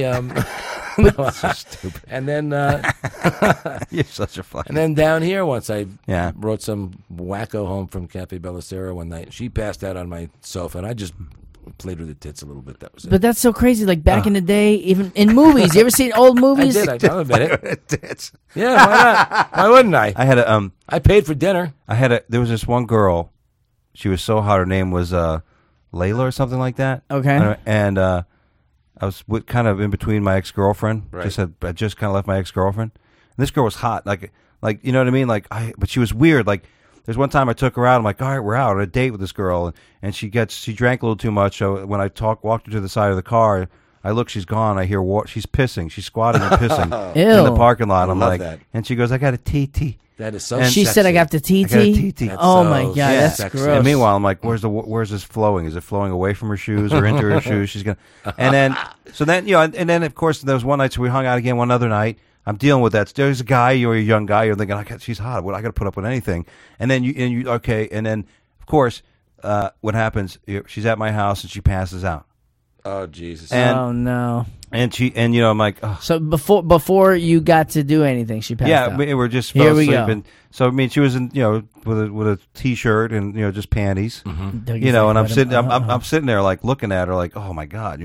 So stupid. and then You're such a fucking. and then down here once I Yeah. brought some wacko home from Cafe Bellicera one night. She passed out on my sofa, and I just played with the tits a little bit. That was it. But that's so crazy. Like back in the day, even in movies, you ever seen old I movies? did. I'll admit it. Tits. Yeah, why not? Why wouldn't I? I had a I paid for dinner. there was this one girl. She was so hot. Her name was Layla or something like that. Okay. And I was kind of in between my ex-girlfriend. Right. I just kind of left my ex-girlfriend. And this girl was hot, like you know what I mean. But she was weird. Like there's one time I took her out. I'm like, all right, we're out on a date with this girl, and she drank a little too much. So when I walked her to the side of the car, I look, she's gone. I hear she's pissing. She's squatting and pissing in the parking lot. I'm love like, that. and she goes, I got a TT. That is so. And She said, "I got the TT." I got a TT. Oh so my god, that's sexy. gross. And meanwhile, I'm like, where's this flowing? Is it flowing away from her shoes or into her shoes? She's gonna, and then of course there was one night, so we hung out again one other night. I'm dealing with that. There's a guy, you're a young guy, you're thinking, she's hot. What I got to put up with anything. And then and then of course, what happens? She's at my house and she passes out. Oh Jesus! And, oh no. And I'm like, oh. So before you got to do anything, she passed out. We were just Here fell we asleep. go. And so I mean, she was in with a t-shirt and just panties. Dougie's And like, I'm what sitting, am- I'm sitting there like looking at her like, oh my god,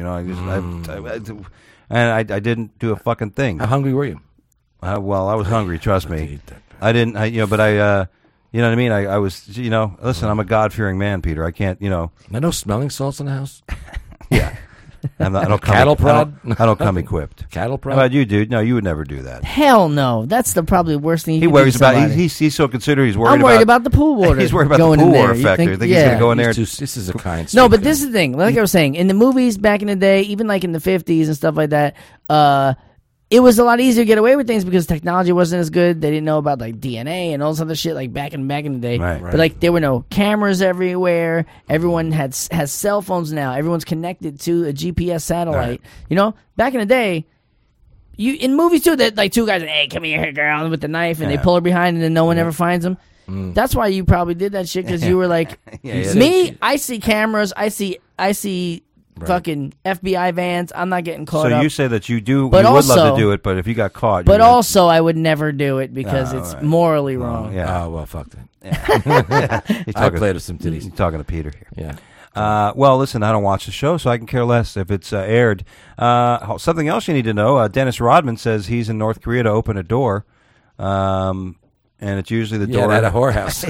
I didn't do a fucking thing. How hungry were you? Well, I was hungry. Trust me, Eat that. I didn't. But I, you know what I mean. I was, listen, I'm a God-fearing man, Peter. I can't, Are no smelling salts in the house? yeah. I don't come. Cattle prod? I don't come equipped. Cattle How prod? about you, dude? No, you would never do that. Hell no. That's the probably worst thing you He can worries do to about. somebody. He's so considerate. He's worried I'm worried about the pool water. He's worried about going the in pool there. water You factor. think- I think he's yeah. going to go in there. This is a kind. No, sweet but guy. this is the thing. Like I was saying, in the movies back in the day, even like in the 50s and stuff like that, it was a lot easier to get away with things because technology wasn't as good. They didn't know about like DNA and all this other shit like back in the day. Right. But like there were no cameras everywhere. Everyone has cell phones now. Everyone's connected to a GPS satellite. Right. Back in the day, in movies too, that like two guys, hey, come here, girl, with the knife, and they pull her behind, and then no one ever finds them. That's why you probably did that shit because you were like, Yeah, me. I see cameras. I see fucking FBI vans. I'm not getting caught So up. you say that you do. But you would love also- to do it, but if you got caught, But you would- also, I would never do it because Oh, it's right. morally wrong. yeah. Oh, well, fuck that. He's I talking, played with some titties. he's talking to Peter here. Yeah. Well, listen, I don't watch the show, so I can care less if it's aired. Something else you need to know: Dennis Rodman says he's in North Korea to open a door, and it's usually the Yeah, door at a whorehouse.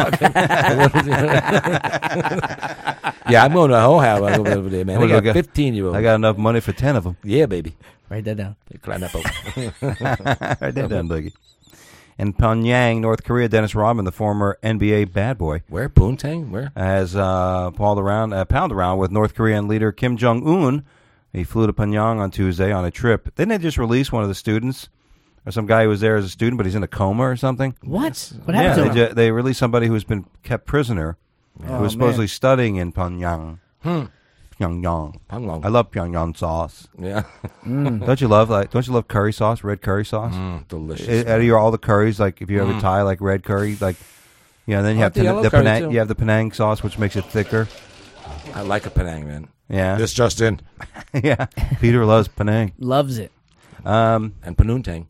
Yeah, I'm going to a whorehouse over there, man. I got 15-year-olds. I got enough money for 10 of them. Yeah, baby. Write that down. Climb that boat. I did that, Biggie. In Pyongyang, North Korea, Dennis Rodman, the former NBA bad boy, Where? Poontang? Where? has pounded around with North Korean leader Kim Jong-un. He flew to Pyongyang on Tuesday on a trip. Didn't they just release one of the students? Or some guy who was there as a student, but he's in a coma or something? What? What happened to him? They released somebody who's been kept prisoner, who was supposedly studying in Pyongyang. Pyongyang. Pyongyang. I love Pyongyang sauce. Yeah. Don't you love curry sauce, red curry sauce? Delicious. Out of all the curries, like if you ever Thai, like red curry, like then you have the yellow the curry, Penang, too. you have the Penang sauce, which makes it thicker. I like a Penang, man. Yeah, This just in. yeah. Peter loves Penang. Loves it. And Panoontang.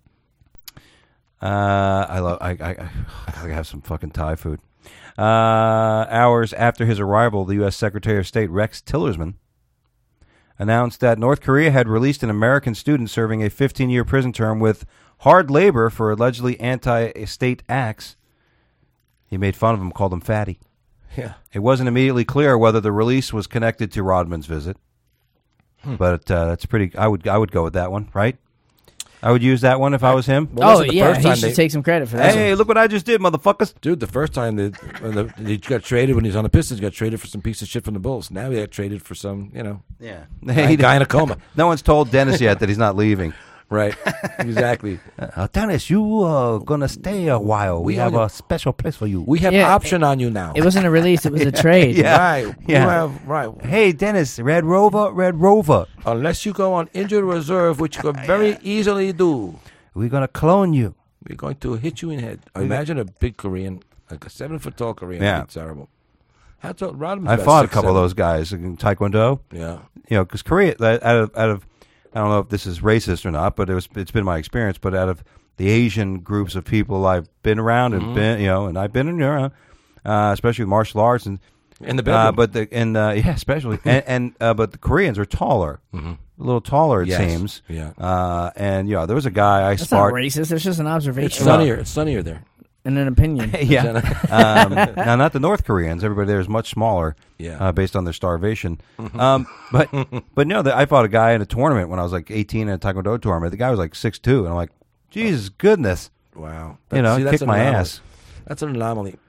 I gotta have some fucking Thai food. Hours after his arrival, the U.S. Secretary of State Rex Tillerson announced that North Korea had released an American student serving a 15-year prison term with hard labor for allegedly anti-state acts. He made fun of him, called him fatty. Yeah. It wasn't immediately clear whether the release was connected to Rodman's visit, but that's pretty. I would go with that one, right? I would use that one if I was him. Well, Oh listen, the yeah, first he time should they- take some credit for that. Hey, look what I just did, motherfuckers! Dude, the first time he got traded when he was on the Pistons, he got traded for some piece of shit from the Bulls. Now he got traded for some, Yeah, guy in a coma. No one's told Dennis yet that he's not leaving. Right. Exactly. Dennis, you are gonna stay a while. We have a special place for you. We have Yeah, option on you now. It wasn't a release; it was a trade. Yeah. Right. Yeah. You have, right. Hey, Dennis, Red Rover. Unless you go on injured reserve, which you can very easily do, We're gonna clone you. we're going to hit you in the head. Imagine a big Korean, like a 7-foot tall Korean. Yeah. It's terrible. How tall? Rodman's I about fought a 6'7". couple of those guys in Taekwondo. Yeah. Because Korea, out of, I don't know if this is racist or not, but it's been my experience. But out of the Asian groups of people I've been around and been, and I've been in around, especially with martial arts and In the bedroom. but especially but the Koreans are taller, a little taller it Yes. seems. Yeah. And there was a guy I That's not sparred. racist. It's just an It's observation sunnier. It's sunnier there. and an opinion. Yeah. Now, not the North Koreans. Everybody there is much smaller. Yeah. Based on their starvation. But no, I fought a guy in a tournament when I was like 18 in a Taekwondo tournament. The guy was like 6'2", and I'm like, Jesus goodness, Wow. kicked that's my an anomaly. ass. That's an anomaly.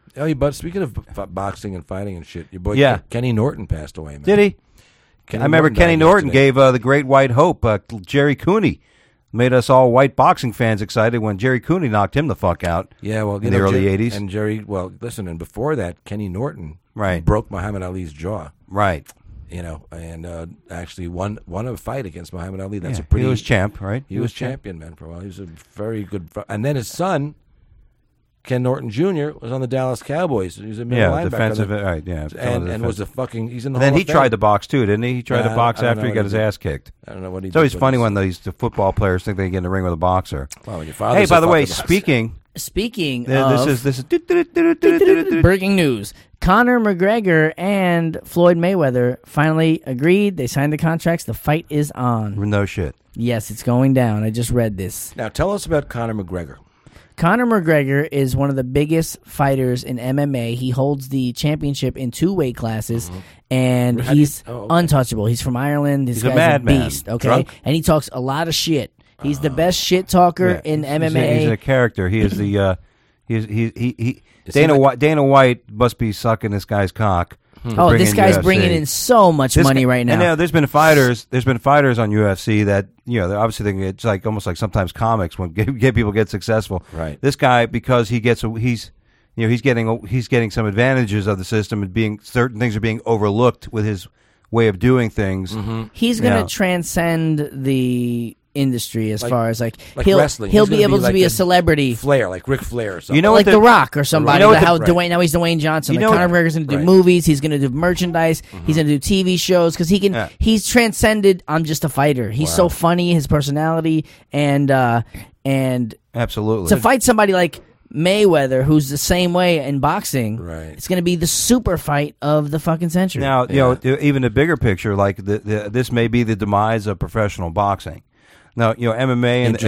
Oh, but speaking of boxing and fighting and shit, your boy Kenny Norton passed away, man. Did he? I remember Kenny Norton gave the Great White Hope, Jerry Cooney. Made us all white boxing fans excited when Jerry Cooney knocked him the fuck out. Yeah, well, in the early 80s. And Jerry, well, listen, and before that, Kenny Norton right. broke Muhammad Ali's jaw. Right. You know, and actually won a fight against Muhammad Ali. That's yeah, a pretty. He was champ, right? He was champion, man, for a while. He was a very good. And then his son, Ken Norton Jr., was on the Dallas Cowboys. He was a middle linebacker. Defensive, right? Yeah, and was a fucking. He's in the. And then Hall he of Fame. tried to box too, didn't he? He tried to box after he got his ass kicked. I don't know what he. It's always funny when the football players think they get in the ring with a boxer. Well, your hey, by the way, speaking of this is breaking news. Conor McGregor and Floyd Mayweather finally agreed. They signed the contracts. The fight is on. No shit. Yes, it's going down. I just read this. Now tell us about Conor McGregor. Conor McGregor is one of the biggest fighters in MMA. He holds the championship in 2 weight classes, and he's untouchable. He's from Ireland. This guy's a beast, okay? Drunk? And he talks a lot of shit. He's the best shit talker in MMA. He's a character. He is the Dana White must be sucking this guy's cock. Oh, this guy's bringing in so much money right now. And there's been fighters on UFC that they're obviously it's like almost like sometimes comics when people get successful. Right. This guy, because he's getting some advantages of the system and being certain things are being overlooked with his way of doing things. Mm-hmm. He's going to transcend the industry as far as like wrestling. He'll be able to be a celebrity. Flair, like Ric Flair or something. You know, like The Rock or somebody. Now he's Dwayne Johnson. Conor McGregor's going to do movies. He's going to do merchandise. Mm-hmm. He's going to do TV shows because he can. Yeah. He's transcended. I'm just a fighter. He's so funny. His personality and absolutely to fight somebody like Mayweather, who's the same way in boxing, right. It's going to be the super fight of the fucking century. Now, even the bigger picture, like this may be the demise of professional boxing. Now, MMA and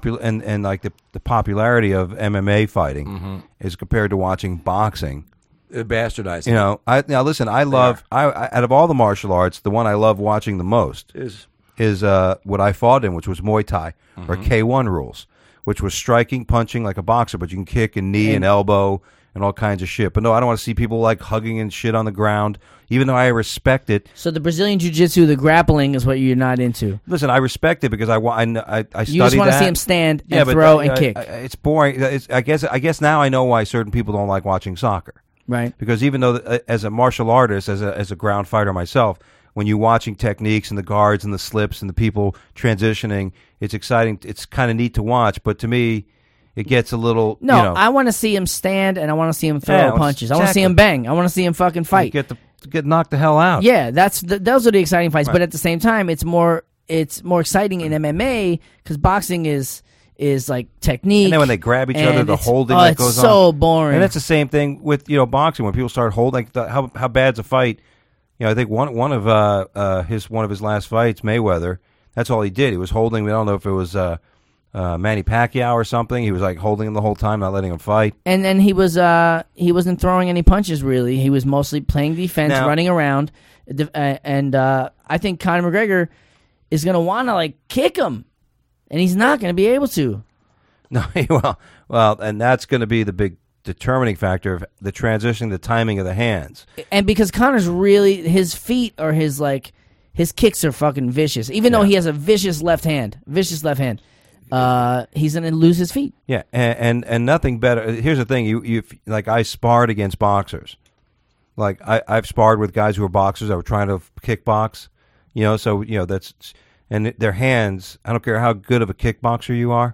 the popularity of MMA fighting is compared to watching boxing. Bastardizing. Now listen, I love out of all the martial arts, the one I love watching the most is what I fought in, which was Muay Thai or K1 rules, which was striking, punching like a boxer, but you can kick and knee and elbow and all kinds of shit. But no, I don't want to see people like hugging and shit on the ground, even though I respect it. So the Brazilian Jiu-Jitsu, the grappling, is what you're not into. Listen, I respect it because I studied that. You just want to see him stand and throw and kick. It's boring. I guess now I know why certain people don't like watching soccer. Right. Because even though as a martial artist, as a ground fighter myself, when you're watching techniques and the guards and the slips and the people transitioning, it's exciting. It's kind of neat to watch. But to me, it gets a little. I want to see him stand and I want to see him throw punches. I want to see him bang. I want to see him fucking fight. Get knocked the hell out. Yeah, those are the exciting fights. Right. But at the same time, it's more exciting in MMA because boxing is like technique. And then when they grab each other, the holding that goes on. It's so boring. And that's the same thing with boxing. When people start holding, how bad's a fight? I think one of his last fights, Mayweather. That's all he did. He was holding. I don't know if it was Manny Pacquiao or something. He was like holding him the whole time, not letting him fight. And then he wasn't throwing any punches really. He was mostly playing defense, running around. And I think Conor McGregor is going to want to like kick him, and he's not going to be able to. No, well, and that's going to be the big determining factor of the transition, the timing of the hands. And because Conor's really, his feet or his kicks are fucking vicious. Even though he has a vicious left hand, he's going to lose his feet. Yeah, and nothing better. Here's the thing: you like I sparred against boxers. Like I've sparred with guys who are boxers that were trying to kickbox. So that's and their hands. I don't care how good of a kickboxer you are.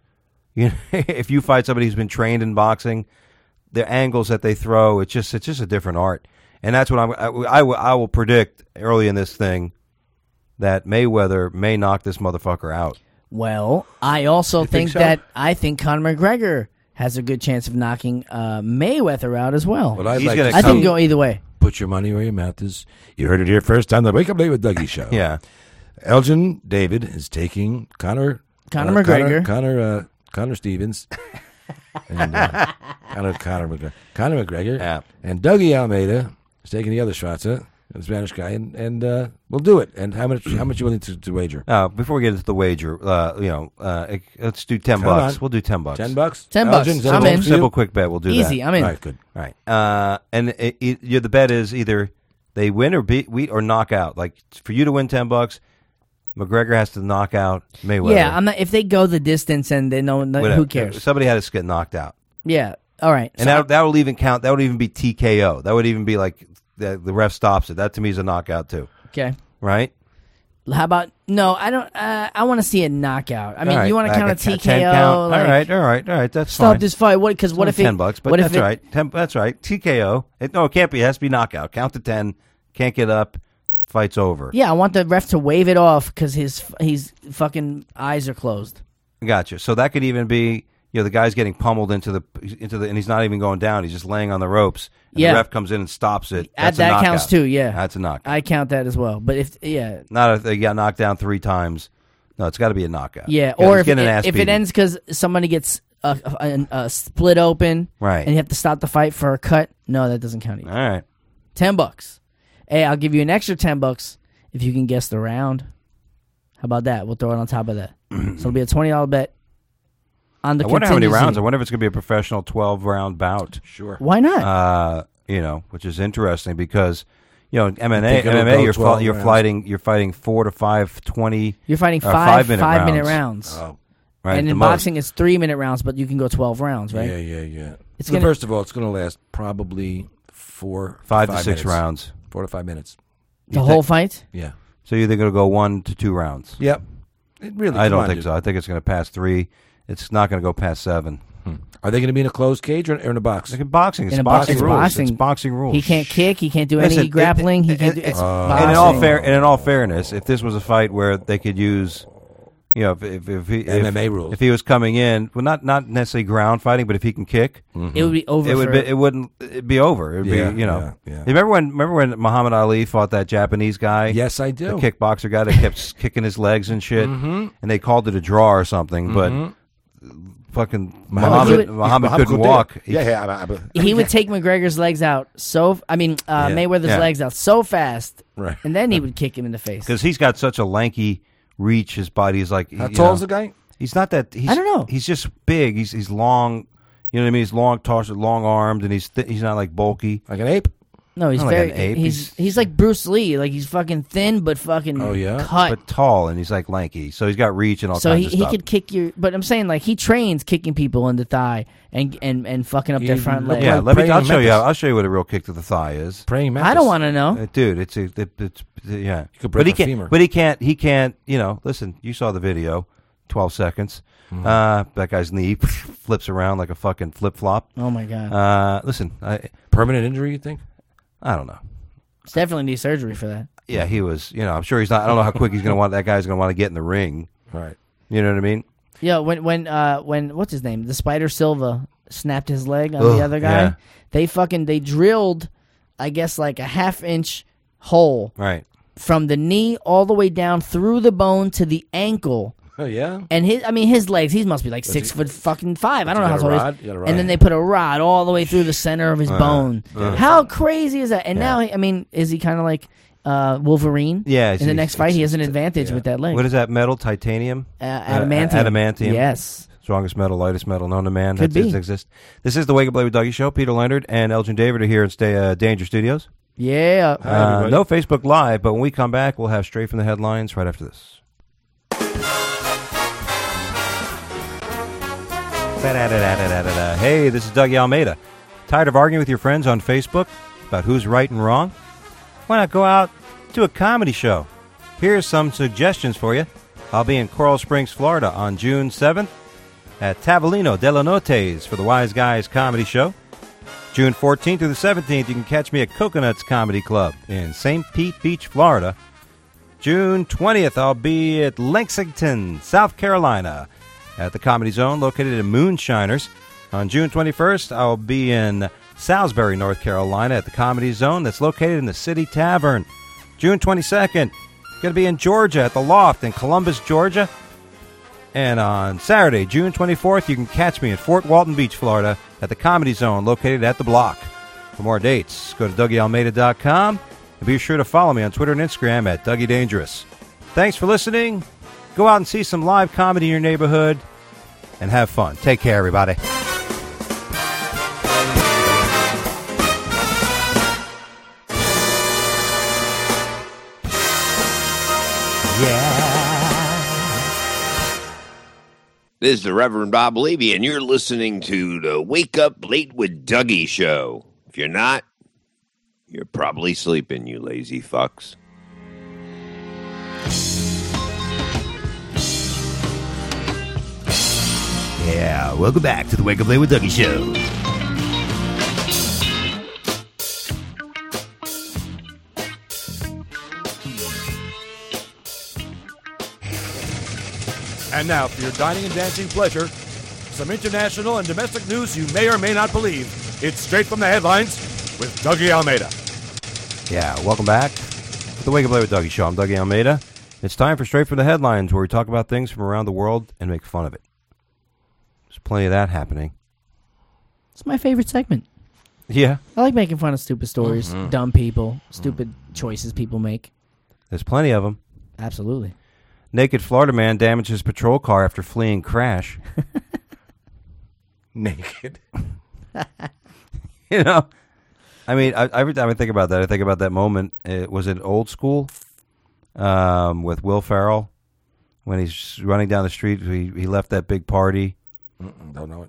If you fight somebody who's been trained in boxing, the angles that they throw, it's just a different art. And that's what I will predict early in this thing that Mayweather may knock this motherfucker out. Well, I also think Conor McGregor has a good chance of knocking Mayweather out as well. Well, I think go either way. Put your money where your mouth is. You heard it here first on the Wake Up Late with Dougie show. Yeah. Elgin David is taking Conor McGregor. Conor Stevens. And Conor McGregor. Yeah. And Dougie Almeida is taking the other shots, huh? a Spanish guy, and we'll do it. And how much you willing to wager? Before we get into the wager, let's do $10. Come on. We'll do $10. $10? $10. Elgin, is that I'm a in. vote for you? Simple, quick bet. We'll do Easy. that. I'm in. All right, good. All right. And the bet is either they win or beat, or knock out. Like for you to win $10, McGregor has to knock out Mayweather. Yeah, I'm not. If they go the distance and they know, Whatever. who cares? Somebody had to get knocked out, Yeah. All right. and that will even count. That would even be TKO. That would even be like the ref stops it. That to me is a knockout too. Okay. Right? How about no? I don't. I want to see a knockout. I mean, All right, you want to like count a a TKO? 10 count. Like, All right. That's stop fine. this fight. What? Because what if it? $10? But what if that's right. That's right. TKO. It can't be. It has to be knockout. Count to 10. Can't get up. Fight's over. Yeah, I want the ref to wave it off because his fucking eyes are closed. Gotcha. So that could even be, the guy's getting pummeled into the, and he's not even going down. He's just laying on the ropes. And Yeah. the ref comes in and stops it. That's a That knockout. counts too. Yeah, That's a knockout. I count that as well. But if Not if they got knocked down 3 times. No, it's got to be a knockout. yeah, Yeah, or he's if getting an ass it beating. ends because somebody gets a split open, Right. and you have to stop the fight for a cut. No, that doesn't count either. All right. $10. Hey, I'll give you an extra $10 if you can guess the round. How about that? We'll throw it on top of that. So it'll be a $20 bet on the I wonder how many contingency. rounds. I wonder if it's going to be a professional 12-round bout. Sure. Why not? Which is interesting because, MMA, think it'll go 12 rounds? you're fighting 4 to 5, 20. You're fighting or 5 5-minute rounds. Oh, Right. And the in most. boxing, it's 3-minute rounds, but you can go 12 rounds, right? Yeah. It's So gonna- first of all, it's going to last probably 4 5 to 6 minutes. rounds. 4 to 5 minutes. The whole fight? Yeah. So you're either going to go 1 to 2 rounds. Yep. It really. I come don't on, think dude. so. I think it's going to pass 3. It's not going to go past 7. Are they going to be in a closed cage or in a box? Like in boxing, it's In a boxing box- rules. boxing. It's boxing rules. He can't kick. He can't do Listen, any grappling. He can't do. It's boxing. And in all fairness, if this was a fight where they could use, if MMA rules. if he was coming in, well, not necessarily ground fighting, but if he can kick, It would be over. it'd be over. It'd Yeah, be, yeah. You remember when Muhammad Ali fought that Japanese guy? Yes, I The do. kickboxer guy that kept kicking his legs and shit, and they called it a draw or something, but fucking Muhammad couldn't walk. he would take McGregor's legs out. Mayweather's legs out so fast, Right. and then he would kick him in the face. Because he's got such a lanky reach. His body's like How tall is the guy? He's not that. He's, I don't know. He's just big. He's long. You know what I mean? He's long, long armed, and he's not like bulky. Like an ape? No, he's Not like very. an ape. He's like Bruce Lee. Like he's fucking thin, but fucking Oh, yeah? cut. But tall, and he's like lanky. So he's got reach and all So kinds he of stuff. could kick your. But I'm saying like he trains kicking people in the thigh and fucking up their He front looked leg. Yeah, like let me. praying I'll show you. mantis. I'll show you what a real kick to the thigh is. Praying mantis. I don't want to know. Dude, it's yeah. could break but he a can't. femur. But he can't. He can't. Listen. You saw the video. 12 seconds. That guy's knee flips around like a fucking flip flop. Oh my god. Listen. Permanent injury, you think? I don't know. It's definitely need surgery for that. Yeah, he was. I'm sure he's not. I don't know how quick he's going to want. That guy's going to want to get in the ring. Right. You know what I mean? Yeah, when what's his name? The Spider Silva snapped his leg on the other guy. Yeah. They drilled, I guess, like a 1/2-inch hole Right. from the knee all the way down through the bone to the ankle. Oh, yeah? And his legs, he must be like 6'5". I don't know how got a tall he rod? is. You got a rod? And then they put a rod all the way through the center of his bone. How crazy is that? And now, is he kind of like Wolverine? Yeah, In the next fight, he has an advantage with that leg. What is that metal? Titanium? Adamantium. Adamantium. Yes. Strongest metal, lightest metal known to man. Could that be. exists. This is the Wake Up Late with Dougie show. Peter Leonard and Elgin David are here at Danger Studios. Yeah. everybody. No Facebook Live, but when we come back, we'll have Straight from the Headlines right after this. Hey, this is Dougie Almeida. Tired of arguing with your friends on Facebook about who's right and wrong? Why not go out to a comedy show? Here's some suggestions for you. I'll be in Coral Springs, Florida on June 7th at Tavolino de la Notes for the Wise Guys Comedy Show. June 14th through the 17th, you can catch me at Coconuts Comedy Club in St. Pete Beach, Florida. June 20th, I'll be at Lexington, South Carolina at the Comedy Zone located in Moonshiners. On June 21st, I'll be in Salisbury, North Carolina at the Comedy Zone that's located in the City Tavern. June 22nd, going to be in Georgia at the Loft in Columbus, Georgia. And on Saturday, June 24th, you can catch me in Fort Walton Beach, Florida at the Comedy Zone located at the Block. For more dates, go to DougieAlmeida.com And be sure to follow me on Twitter and Instagram at Dougie Dangerous. Thanks for listening. Go out and see some live comedy in your neighborhood and have fun. Take care, everybody. This is the Reverend Bob Levy, and you're listening to the Wake Up Late with Dougie show. If you're not, you're probably sleeping, you lazy fucks. Yeah, welcome back to the Wake Up Late with Dougie show. And now, for your dining and dancing pleasure, some international and domestic news you may or may not believe. It's straight from the headlines with Dougie Almeida. Yeah, welcome back to the Wake Up Late with Dougie show. I'm Dougie Almeida. It's time for Straight from the Headlines, where we talk about things from around the world and make fun of it. There's plenty of that happening. It's my favorite segment. Yeah, I like making fun of stupid stories, dumb people, stupid choices people make. there's plenty of them. Absolutely. Naked Florida man damages patrol car after fleeing crash. Naked. You know, I mean, every time I think about that, I think about that moment. Was it Old School with Will Ferrell when he's running down the street? He left that big party. Don't know it.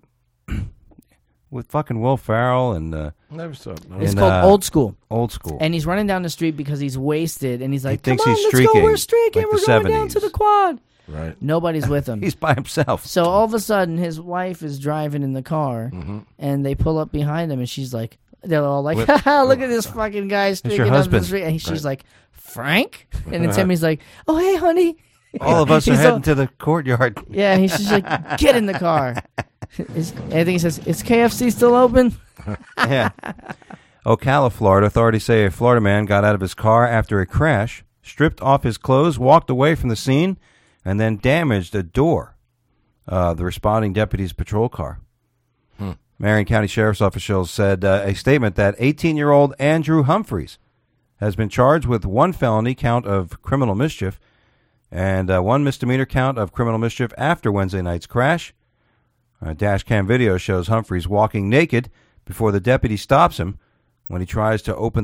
With fucking Will Ferrell and Never saw it. No. It's And, called Old School. Old School. And he's running down the street because he's wasted, and he's like, thinks come on, he's let's streaking, go, we're streaking, like we're the going down to 70s. the quad. Right. Nobody's with him. He's by himself. So all of a sudden, his wife is driving in the car, and they pull up behind him, and she's like, they're all like, haha, look at this fucking guy streaking up the husband. street. And she's like, Frank? And then Timmy's like, oh, hey, honey. All of us are He's heading all- to the courtyard. Yeah, he's just like, get in the car. I think he says, is KFC still open? Yeah. Ocala, Florida. Authorities say a Florida man got out of his car after a crash, stripped off his clothes, walked away from the scene, and then damaged a door. The responding deputy's patrol car. Marion County Sheriff's officials said a statement that 18-year-old Andrew Humphreys has been charged with one felony count of criminal mischief and one misdemeanor count of criminal mischief after Wednesday night's crash. A dash cam video shows Humphreys walking naked before the deputy stops him. When he tries to open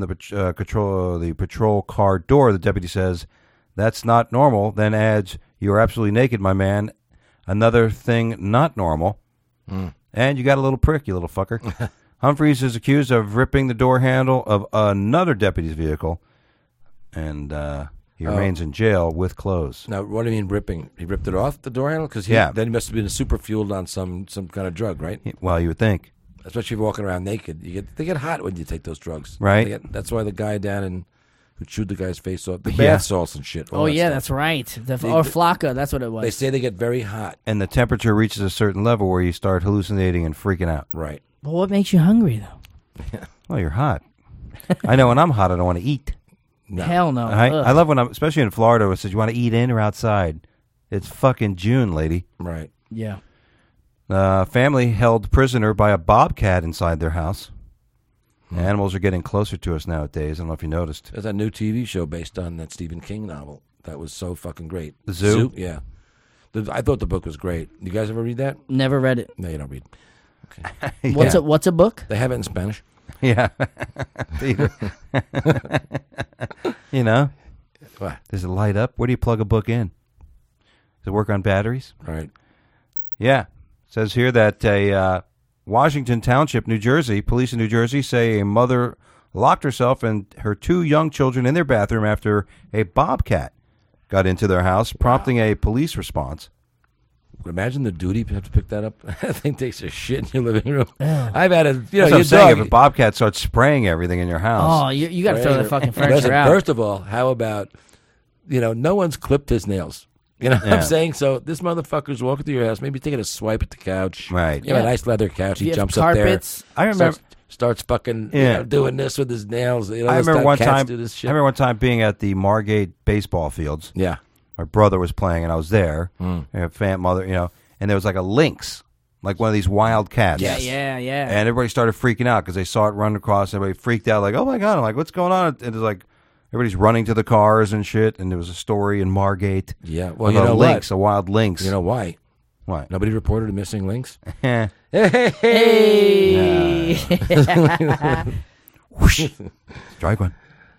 the patrol car door, the deputy says, "That's not normal," then adds, "You're absolutely naked, my man. Another thing not normal." And you got a little prick, you little fucker. Humphreys is accused of ripping the door handle of another deputy's vehicle, and he remains in jail with clothes. Now, what do you mean ripping? He ripped it off the door handle? Because Yeah. then he must have been super fueled on some kind of drug, right? Well, you would think. Especially if you're walking around naked. They get hot when you take those drugs. Right. That's why the guy down who chewed the guy's face off, the Yeah. bath salts and shit. all Oh, that yeah, stuff. that's right. Or Flocka, that's what it was. They say they get very hot. And the temperature reaches a certain level where you start hallucinating and freaking out. Right. But what makes you hungry, though? Well, you're hot. I know when I'm hot, I don't want to eat. No. Hell no. I Ugh. love when I'm, especially in Florida, it says you want to eat in or outside. It's fucking June, lady. Right. Yeah. Family held prisoner by a bobcat inside their house. Animals are getting closer to us nowadays. I don't know if you noticed. There's a new TV show based on that Stephen King novel. That was so fucking great. The Zoo? Yeah. I thought the book was great. You guys ever read that? Never read it. No, you don't read. What's a book? They have it in Spanish. Yeah. You know, What? does it light up? Where do you plug a book in? Does it work on batteries? Right. Yeah. It says here that a Washington Township, New Jersey, police in New Jersey say a mother locked herself and her two young children in their bathroom after a bobcat got into their house, prompting a police response. Imagine the duty to have to pick that up. That thing takes a shit in your living room. I've had a, That's what your I'm saying. dog. If a bobcat starts spraying everything in your house, Oh, you got to throw the fucking furniture Listen, out. first of all, how about, no one's clipped his nails. You know what Yeah. I'm saying? So this motherfucker's walking through your house, maybe taking a swipe at the couch. Right. You have Yeah. a nice leather couch. He You have jumps carpets. up there. I remember. Starts fucking Yeah. doing this with his nails. I remember one time. Do this shit. I remember one time being at the Margate baseball fields. Yeah. My brother was playing, and I was there. A fan mother, and there was like a lynx, like one of these wild cats. Yeah. And everybody started freaking out because they saw it run across. Everybody freaked out, like, "Oh my god!" I'm like, "What's going on?" And it's like everybody's running to the cars and shit. And there was a story in Margate. Yeah. Well, of you a know lynx, what? a wild lynx. You know why? What? Nobody reported a missing lynx. Eh. Hey. Whoosh. Strike one.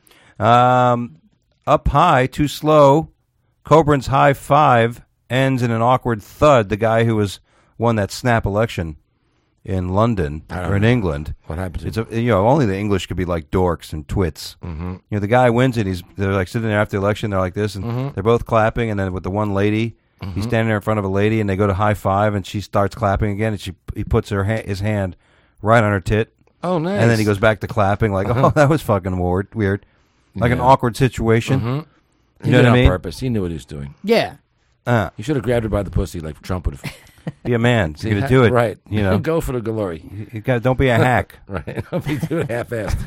Up high, too slow. Coburn's high five ends in an awkward thud. The guy who won that snap election in London or in England. What happened to It's only the English could be like dorks and twits. Mm-hmm. You know, the guy wins it. They're like sitting there after the election. They're like this, and they're both clapping. And then with the one lady, he's standing there in front of a lady, and they go to high five, and she starts clapping again, and he puts his hand right on her tit. Oh, nice. And then he goes back to clapping, like, oh, that was fucking weird, like an awkward situation. He You know did what I it mean? on purpose. He knew what he was doing. Yeah. He should have grabbed her by the pussy like Trump would have. Be a man. You're gonna do it, Right. You know, Go for the glory. don't be a hack. Right. Don't be doing half-assed.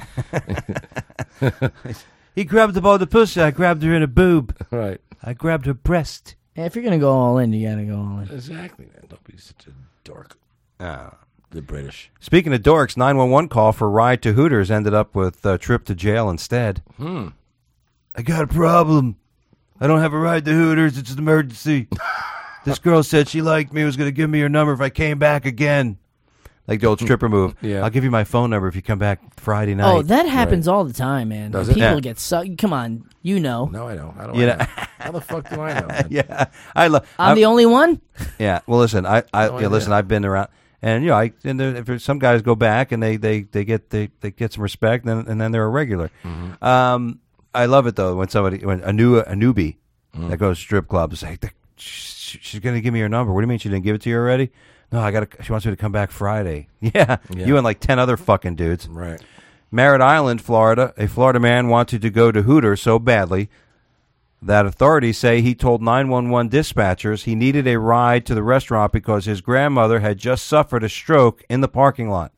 He grabbed the ball of the pussy. I grabbed her in a boob. Right. I grabbed her breast. Yeah, if you're gonna go all in, you gotta go all in. Exactly, man. Don't be such a dork. The British. Speaking of dorks, 911 call for ride to Hooters ended up with a trip to jail instead. I got a problem. I don't have a ride to Hooters. It's an emergency. This girl said she liked me, was going to give me her number if I came back again. Like the old stripper move. Yeah. I'll give you my phone number if you come back Friday night. Oh, that happens all the time, man. Does it? People Yeah. get sucked. Come on, you know. No, I don't. I don't. You know. know- How the fuck do I know? Man? Yeah, I'm the only one. Yeah, well, listen, idea. listen. I've been around, and if some guys go back and they get some respect, and then they're a regular. I love it though when a newbie that goes to strip clubs like she's gonna give me her number. What do you mean she didn't give it to you already? No, she wants me to come back Friday. Yeah, you and like 10 other fucking dudes. Right. Merritt Island, Florida. A Florida man wanted to go to Hooters so badly that authorities say he told 911 dispatchers he needed a ride to the restaurant because his grandmother had just suffered a stroke in the parking lot.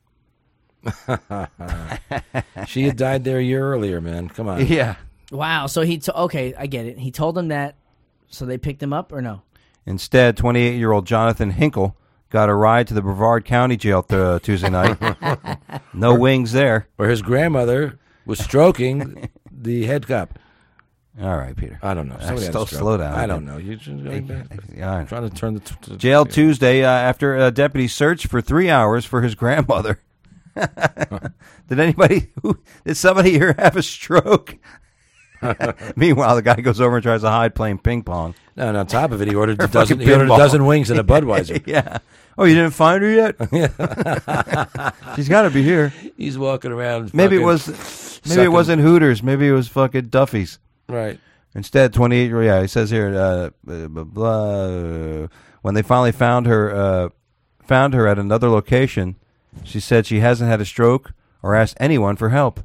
She had died there a year earlier, man. Come on. Yeah. Wow. So okay, I get it. He told them that, so they picked him up or no? Instead, 28-year-old Jonathan Hinkle got a ride to the Brevard County Jail Tuesday night. No wings there. Where his grandmother was stroking the head cop. All right, Peter. I don't know. Somebody had a stroke. Slow down. I don't know. You're just going back. Yeah, I'm trying to turn the Jail Tuesday after a deputy searched for 3 hours for his grandmother. Did somebody here have a stroke? Meanwhile, the guy goes over and tries to hide playing ping pong. No, and on top of it, he ordered a fucking dozen, pinball. wings and a Budweiser. Yeah. Oh, you didn't find her yet? She's got to be here. He's walking around. Maybe it sucking- wasn't Hooters. Maybe it was fucking Duffy's. Right. Instead, 28. Yeah, he says here. When they finally found her at another location, she said she hasn't had a stroke or asked anyone for help.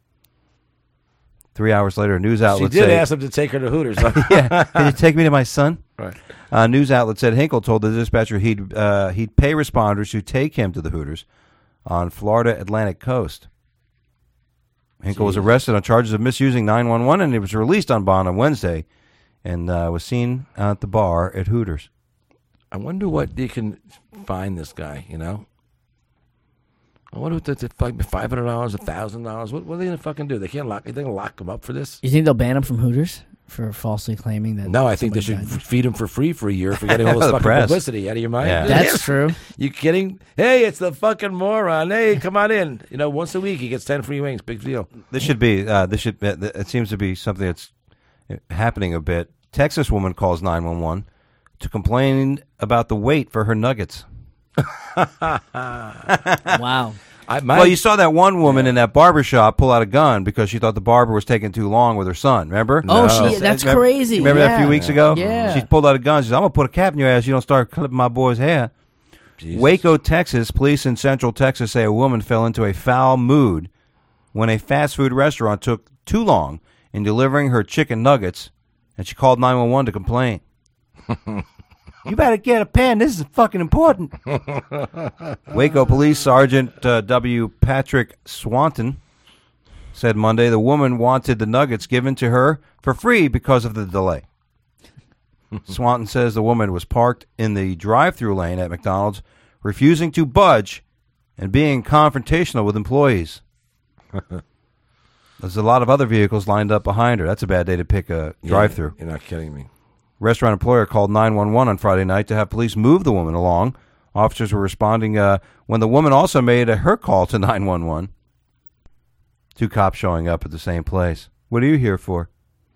3 hours later, a news She outlet did said, ask him to take her to Hooters. "Yeah, can you take me to my son?" Right. News outlet said Hinkle told the dispatcher he'd pay responders who take him to the Hooters on Florida Atlantic coast. Hinkle was arrested on charges of misusing 911, and he was released on bond on Wednesday, and was seen at the bar at Hooters. I wonder what you can find this guy, you know? I wonder what that's like $500, $1,000. What are they gonna fucking do? They can't lock. Are they gonna lock him up for this? You think they'll ban him from Hooters for falsely claiming that? No, I think they somebody should died? feed him for free for a year for getting all this The fucking press. publicity. Out of your mind? Yeah. That's true. You kidding? Hey, it's the fucking moron. Hey, come on in. You know, once a week he gets 10 free wings. Big deal. This should be. It seems to be something that's happening a bit. Texas woman calls 911 to complain about the wait for her nuggets. Wow. Well, you saw that one woman in that barber shop pull out a gun because she thought the barber was taking too long with her son. Remember? Oh, that's crazy. Remember that a few Yeah. weeks ago? Yeah. She pulled out a gun. She said, "I'm gonna put a cap in your ass. You don't start clipping my boy's hair." Jesus. Waco, Texas. Police in Central Texas say a woman fell into a foul mood when a fast food restaurant took too long in delivering her chicken nuggets, and she called 911 to complain. You better get a pen. This is fucking important. Waco Police Sergeant W. Patrick Swanton said Monday the woman wanted the nuggets given to her for free because of the delay. Swanton says the woman was parked in the drive-thru lane at McDonald's, refusing to budge and being confrontational with employees. There's a lot of other vehicles lined up behind her. That's a bad day to pick a drive-through. You're not kidding me. Restaurant employer called 911 on Friday night to have police move the woman along. Officers were responding when the woman also made her call to 911. 2 cops showing up at the same place. What are you here for?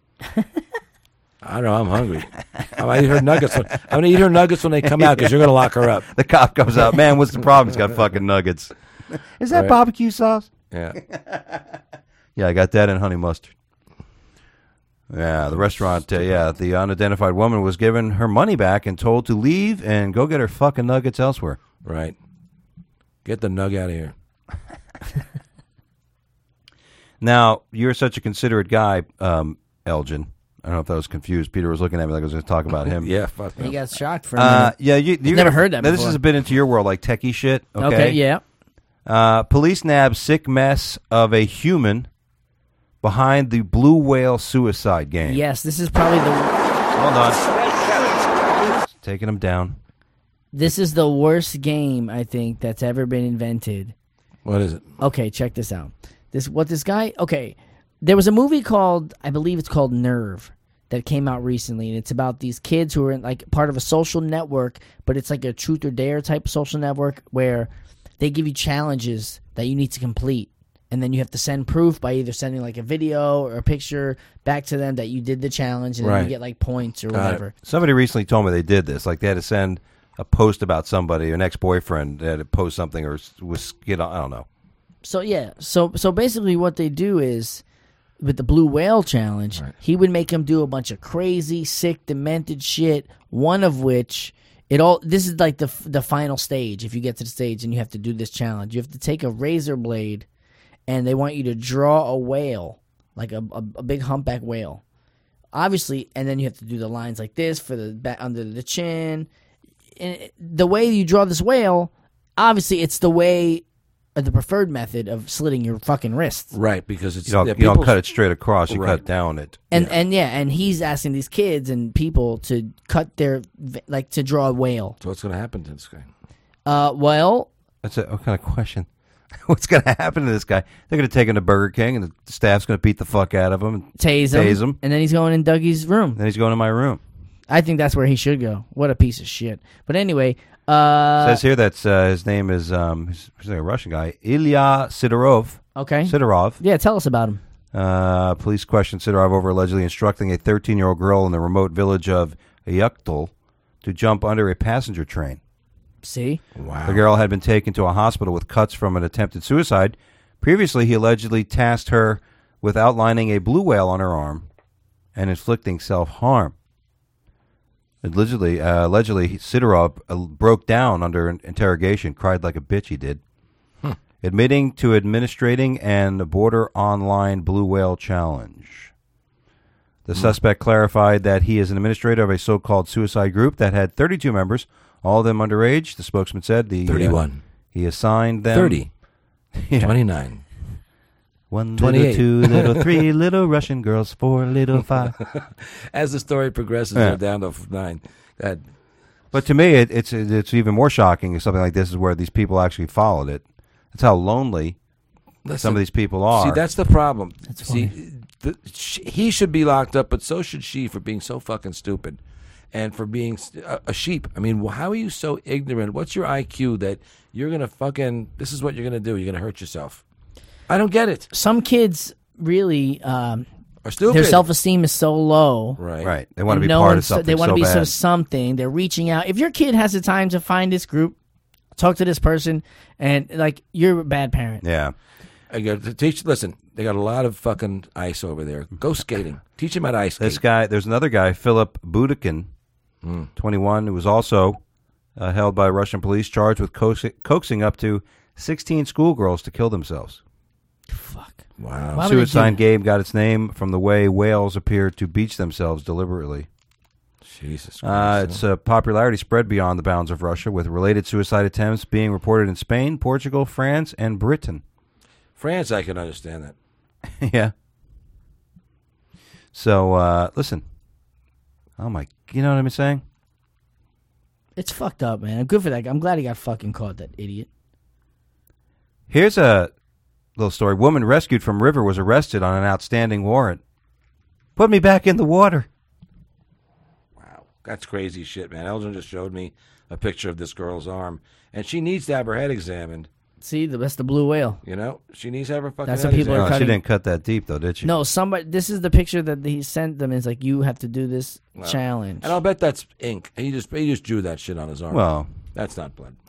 I don't know. I'm hungry. I'm gonna eat her nuggets. I'm gonna eat her nuggets when they come out because you're gonna lock her up. The cop comes out. Man, what's the problem? He's got fucking nuggets. Is that Right. barbecue sauce? Yeah. Yeah, I got that in honey mustard. Yeah, the restaurant, the unidentified woman was given her money back and told to leave and go get her fucking nuggets elsewhere. Right. Get the nug out of here. Now, you're such a considerate guy, Elgin. I don't know if I was confused. Peter was looking at me like I was going to talk about him. Yeah, fuck He no. got shocked for a minute. Yeah, you never heard that Now, this before. is a bit into your world, like techie shit. Okay, yeah. Police nab sick mess of a human behind the blue whale suicide game. Yes, this is probably Hold on. Taking him down. this is the worst game I think that's ever been invented. What is it? Okay, check this out. There was a movie called, I believe it's called Nerve, that came out recently, and it's about these kids who are in, like, part of a social network, but it's like a truth or dare type social network where they give you challenges that you need to complete, and then you have to send proof by either sending like a video or a picture back to them that you did the challenge, and then Right. you get like points or Got it. whatever. Somebody recently told me they did this. Like they had to send a post about somebody, an ex-boyfriend. They had to post something or was I don't know. So yeah, so basically what they do is with the blue whale challenge, he would make them do a bunch of crazy, sick, demented shit. One of which this is like the final stage. If you get to the stage and you have to do this challenge, you have to take a razor blade, and they want you to draw a whale, like a big humpback whale, obviously, and then you have to do the lines like this for the back under the chin. And the way you draw this whale, obviously, it's the preferred method of slitting your fucking wrists. Right, because it's You don't cut it straight across. You cut down it. And he's asking these kids and people to cut to draw a whale. So what's going to happen to this guy? Well, That's what kind of question? What's going to happen to this guy? They're going to take him to Burger King, and the staff's going to beat the fuck out of him and tase him, and then he's going in Dougie's room. Then he's going to my room. I think that's where he should go. What a piece of shit. But anyway, Says here that's his name is he's like a Russian guy, Ilya Sidorov. Okay. Sidorov. Yeah, tell us about him. Police questioned Sidorov over allegedly instructing a 13-year-old girl in the remote village of Yuktal to jump under a passenger train. See? Wow. The girl had been taken to a hospital with cuts from an attempted suicide. Previously, he allegedly tasked her with outlining a blue whale on her arm and inflicting self-harm. Allegedly, Sidorov broke down under interrogation, cried like a bitch he did, admitting to administrating and border online blue whale challenge. The suspect clarified that he is an administrator of a so-called suicide group that had 32 members, all of them underage. The spokesman said 31. He assigned them 30. Yeah. 29. 1, 28. little 2, little 3, little Russian girls, 4, little 5. As the story progresses, Yeah. they're down to 9. That But to me, it's even more shocking if something like this is where these people actually followed it. That's how lonely some of these people are. See, that's the problem. That's See, he should be locked up, but so should she for being so fucking stupid and for being a sheep. I mean, how are you so ignorant? What's your IQ that you're going to fucking, this is what you're going to do. You're going to hurt yourself. I don't get it. Some kids really, Are stupid. their self-esteem is so low. Right. They want to And be part of one's- something They want to so be bad. something. They're reaching out. If your kid has the time to find this group, talk to this person, and like you're a bad parent. Yeah. I got to teach. Listen, they got a lot of fucking ice over there. Go skating. Teach him how to ice skate. This guy, there's another guy, Philip Budikin, 21, who was also held by Russian police, charged with coaxing up to 16 schoolgirls to kill themselves. Fuck. Wow. Why would they do Suicide that? game got its name from the way whales appear to beach themselves deliberately. Jesus Christ. Its popularity spread beyond the bounds of Russia, with related suicide attempts being reported in Spain, Portugal, France, and Britain. France, I can understand that. Yeah. So, listen. Oh, my. You know what I'm saying? It's fucked up, man. Good for that guy. I'm glad he got fucking caught, that idiot. Here's a Little story. Woman rescued from river was arrested on an outstanding warrant. Put me back in the water. Wow, that's crazy shit, man. Elgin just showed me a picture of this girl's arm, and she needs to have her head examined. See, that's the blue whale. You know, she needs to have her fucking That's head what people are examined. She cutting. didn't cut that deep, though, did she? No, somebody. This is the picture that he sent them. It's like you have to do this challenge. And I'll bet that's ink. He just drew that shit on his arm. Well, that's not blood.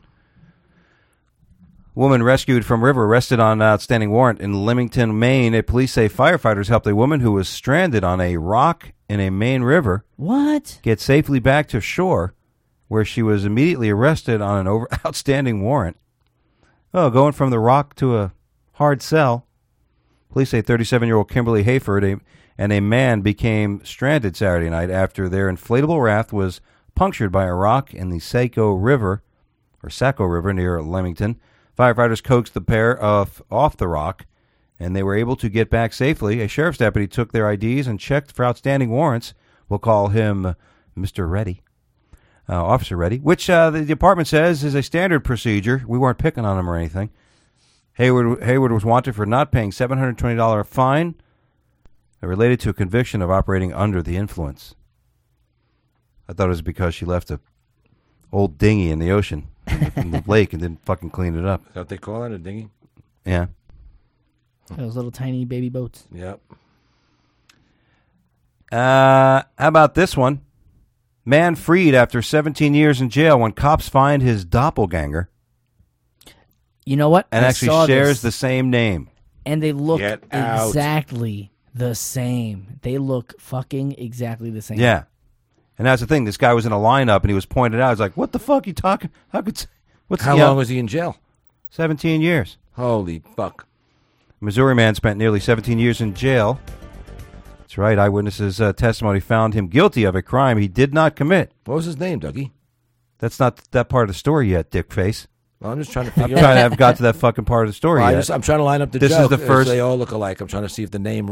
woman rescued from river arrested on outstanding warrant in Leamington, Maine. Police say firefighters helped a woman who was stranded on a rock in a Maine river What? get safely back to shore, where she was immediately arrested on an outstanding warrant. Oh, going from the rock to a hard cell. Police say 37-year-old Kimberly Hayford and a man became stranded Saturday night after their inflatable raft was punctured by a rock in the Saco River near Leamington. Firefighters coaxed the pair off the rock, and they were able to get back safely. A sheriff's deputy took their IDs and checked for outstanding warrants. We'll call him Mr. Reddy. Officer Reddy, which the department says is a standard procedure. We weren't picking on him or anything. Hayward was wanted for not paying $720 fine related to a conviction of operating under the influence. I thought it was because she left a old dinghy in the ocean, in the lake, and didn't fucking clean it up. Is that what they call it, a dinghy? Yeah. Those little tiny baby boats. Yep. How about this one? Man freed after 17 years in jail when cops find his doppelganger You know what? and I actually saw shares this, the same name. and they look Get out. exactly the same. They look fucking exactly the same. Yeah. And that's the thing. This guy was in a lineup, and he was pointed out. I was like, what the fuck are you talking? How long was he in jail? 17 years. Holy fuck. Missouri man spent nearly 17 years in jail. That's right. Eyewitnesses' testimony found him guilty of a crime he did not commit. What was his name, Dougie? That's not that part of the story yet, dickface. Well, I'm just trying to I'm figure trying to out. have got to that fucking part of the story Well, yet. I'm trying to line up the This is joke. the first- They all look alike. I'm trying to see if the name,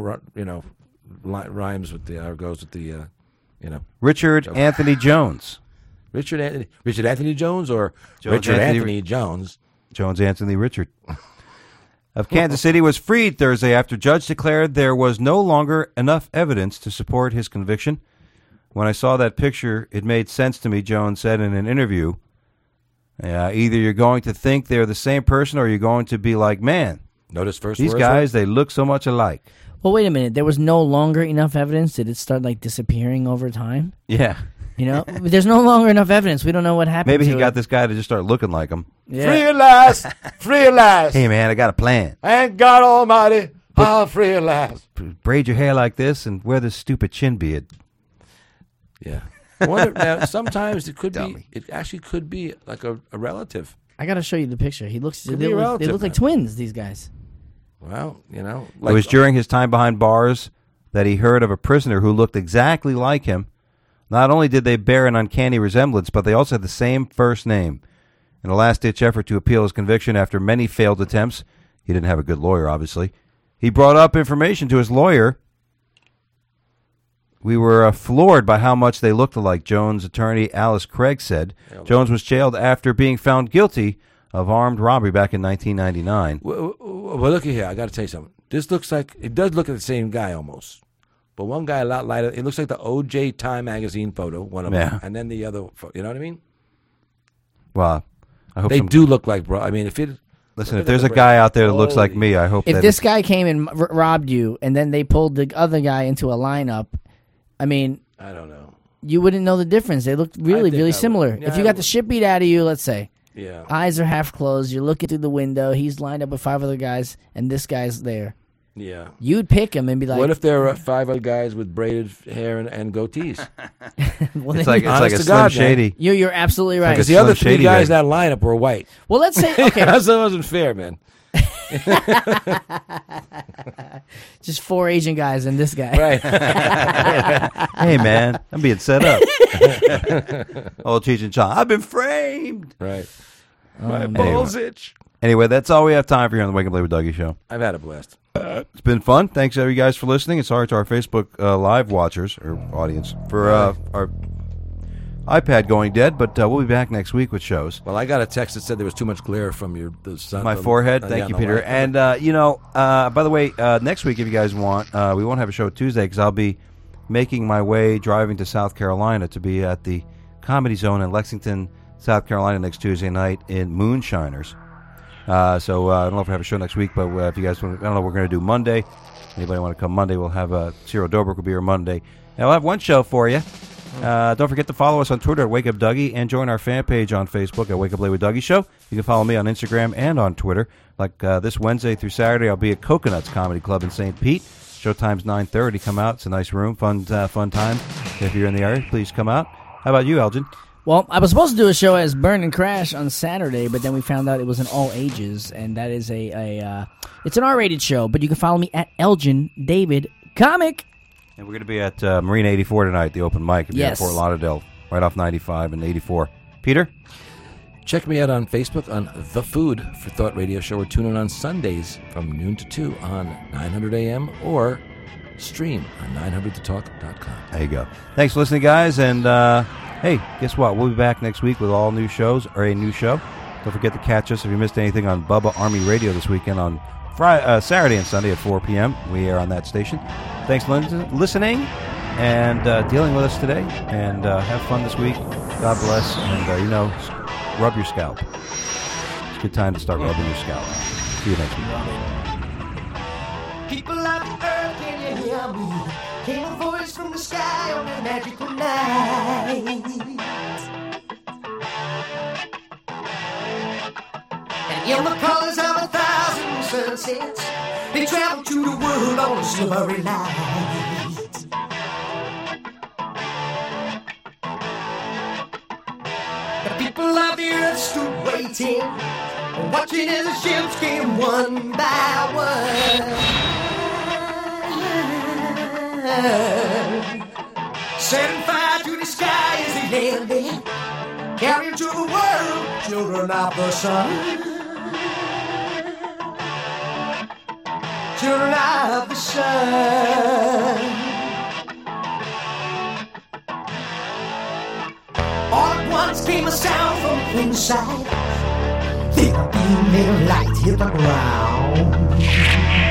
rhymes with the, or goes with the, Richard Anthony Jones. Richard Anthony Jones or Jones Richard Anthony- Anthony Jones? Jones Anthony Richard. Of Kansas City was freed Thursday after judge declared there was no longer enough evidence to support his conviction. When I saw that picture, it made sense to me, Jones said in an interview. Either you're going to think they're the same person or you're going to be like, man, Notice first these words, guys, they look so much alike. Well, wait a minute. There was no longer enough evidence. Did it start like disappearing over time? Yeah. You know, there's no longer enough evidence. We don't know what happened. Maybe he to got it. this guy to just start looking like him. Yeah. Free at last, free at last. Hey, man, I got a plan. And God Almighty, I'll free at last. Braid your hair like this and wear this stupid chin beard. Yeah. I wonder, now, sometimes it could be. Dummy. It actually could be like a relative. I gotta show you the picture. He looks. Could They be a look, relative, they look like man. twins. These guys. Well, It was during his time behind bars that he heard of a prisoner who looked exactly like him. Not only did they bear an uncanny resemblance, but they also had the same first name. In a last-ditch effort to appeal his conviction after many failed attempts, he didn't have a good lawyer, obviously, he brought up information to his lawyer. We were floored by how much they looked alike, Jones' attorney Alice Craig said. Jones was jailed after being found guilty of armed robbery back in 1999. Well, look at here. I got to tell you something. This looks like it does look like the same guy almost, but one guy a lot lighter. It looks like the O.J. Time magazine photo, one of them, and then the other. You know what I mean? Well, I hope They do look like, bro. I mean, if it. Listen, if there's a guy out there that looks like me, I hope If that this guy came and robbed you, and then they pulled the other guy into a lineup, I mean, I don't know. you wouldn't know the difference. They looked really, think I really would. similar. Yeah, if you I got the would. shit beat out of you, let's say, Yeah. eyes are half closed, you're looking through the window, he's lined up with 5 other guys, and this guy's there. Yeah. You'd pick him and be like, What if there are 5 other guys with braided hair and goatees? well, it's then like Honest a to Slim God, man. Shady. you're absolutely right. Because the other Slim 3 Shady guys in guy. that lineup were white. Well, let's say, okay, That wasn't fair, man. just 4 Asian guys and this guy. Right. Hey, man, I'm being set up. Old Cheech and Chong. I've been framed. Right. My balls itch. Anyway, that's all we have time for here on the Wake Up Late with Dougie show. I've had a blast. It's been fun. Thanks, you guys, for listening. And sorry to our Facebook live watchers or audience for our iPad going dead, but we'll be back next week with shows. Well, I got a text that said there was too much glare from the sun. My forehead. Thank you, Peter. And, by the way, next week, if you guys want, we won't have a show Tuesday because I'll be making my way driving to South Carolina to be at the Comedy Zone in Lexington, South Carolina next Tuesday night in Moonshiners. So I don't know if we have a show next week, but if you guys want, I don't know, we're going to do Monday. Anybody want to come Monday, we'll have Cyril Dobrik will be here Monday. And we'll have one show for you. Don't forget to follow us on Twitter at Wake Up Dougie and join our fan page on Facebook at Wake Up Late with Dougie Show. You can follow me on Instagram and on Twitter. Like this Wednesday through Saturday, I'll be at Coconuts Comedy Club in St. Pete. Showtime's 9:30. Come out. It's a nice room. Fun time. If you're in the area, please come out. How about you, Elgin? Well, I was supposed to do a show as Burn and Crash on Saturday, but then we found out it was an all ages, and that is it's an R-rated show. But you can follow me at Elgin David Comic. And we're going to be at Marina 84 tonight, the open mic. It'll be at Fort Lauderdale, right off 95 and 84. Peter? Check me out on Facebook on The Food for Thought Radio Show. Or tune in on Sundays from noon to 2 on 900 AM or stream on 900totalk.com. There you go. Thanks for listening, guys. And, hey, guess what? We'll be back next week with all new shows, or a new show. Don't forget to catch us if you missed anything on Bubba Army Radio this weekend on Saturday and Sunday at 4 p.m. We are on that station. Thanks for listening and dealing with us today. And have fun this week. God bless. And, rub your scalp. It's a good time to start rubbing your scalp. See you next week. People of the earth, can you hear me? Came a voice from the sky on a magical night. And in the colors of 1,000 sunsets, they travel to the world on a silvery light. The people of the earth stood waiting, watching as the ships came one by one. Setting fire to the sky as they landed, carrying to the world children of the sun. Children of the sun. All at once came a sound from inside. Then a beam of light hit the ground.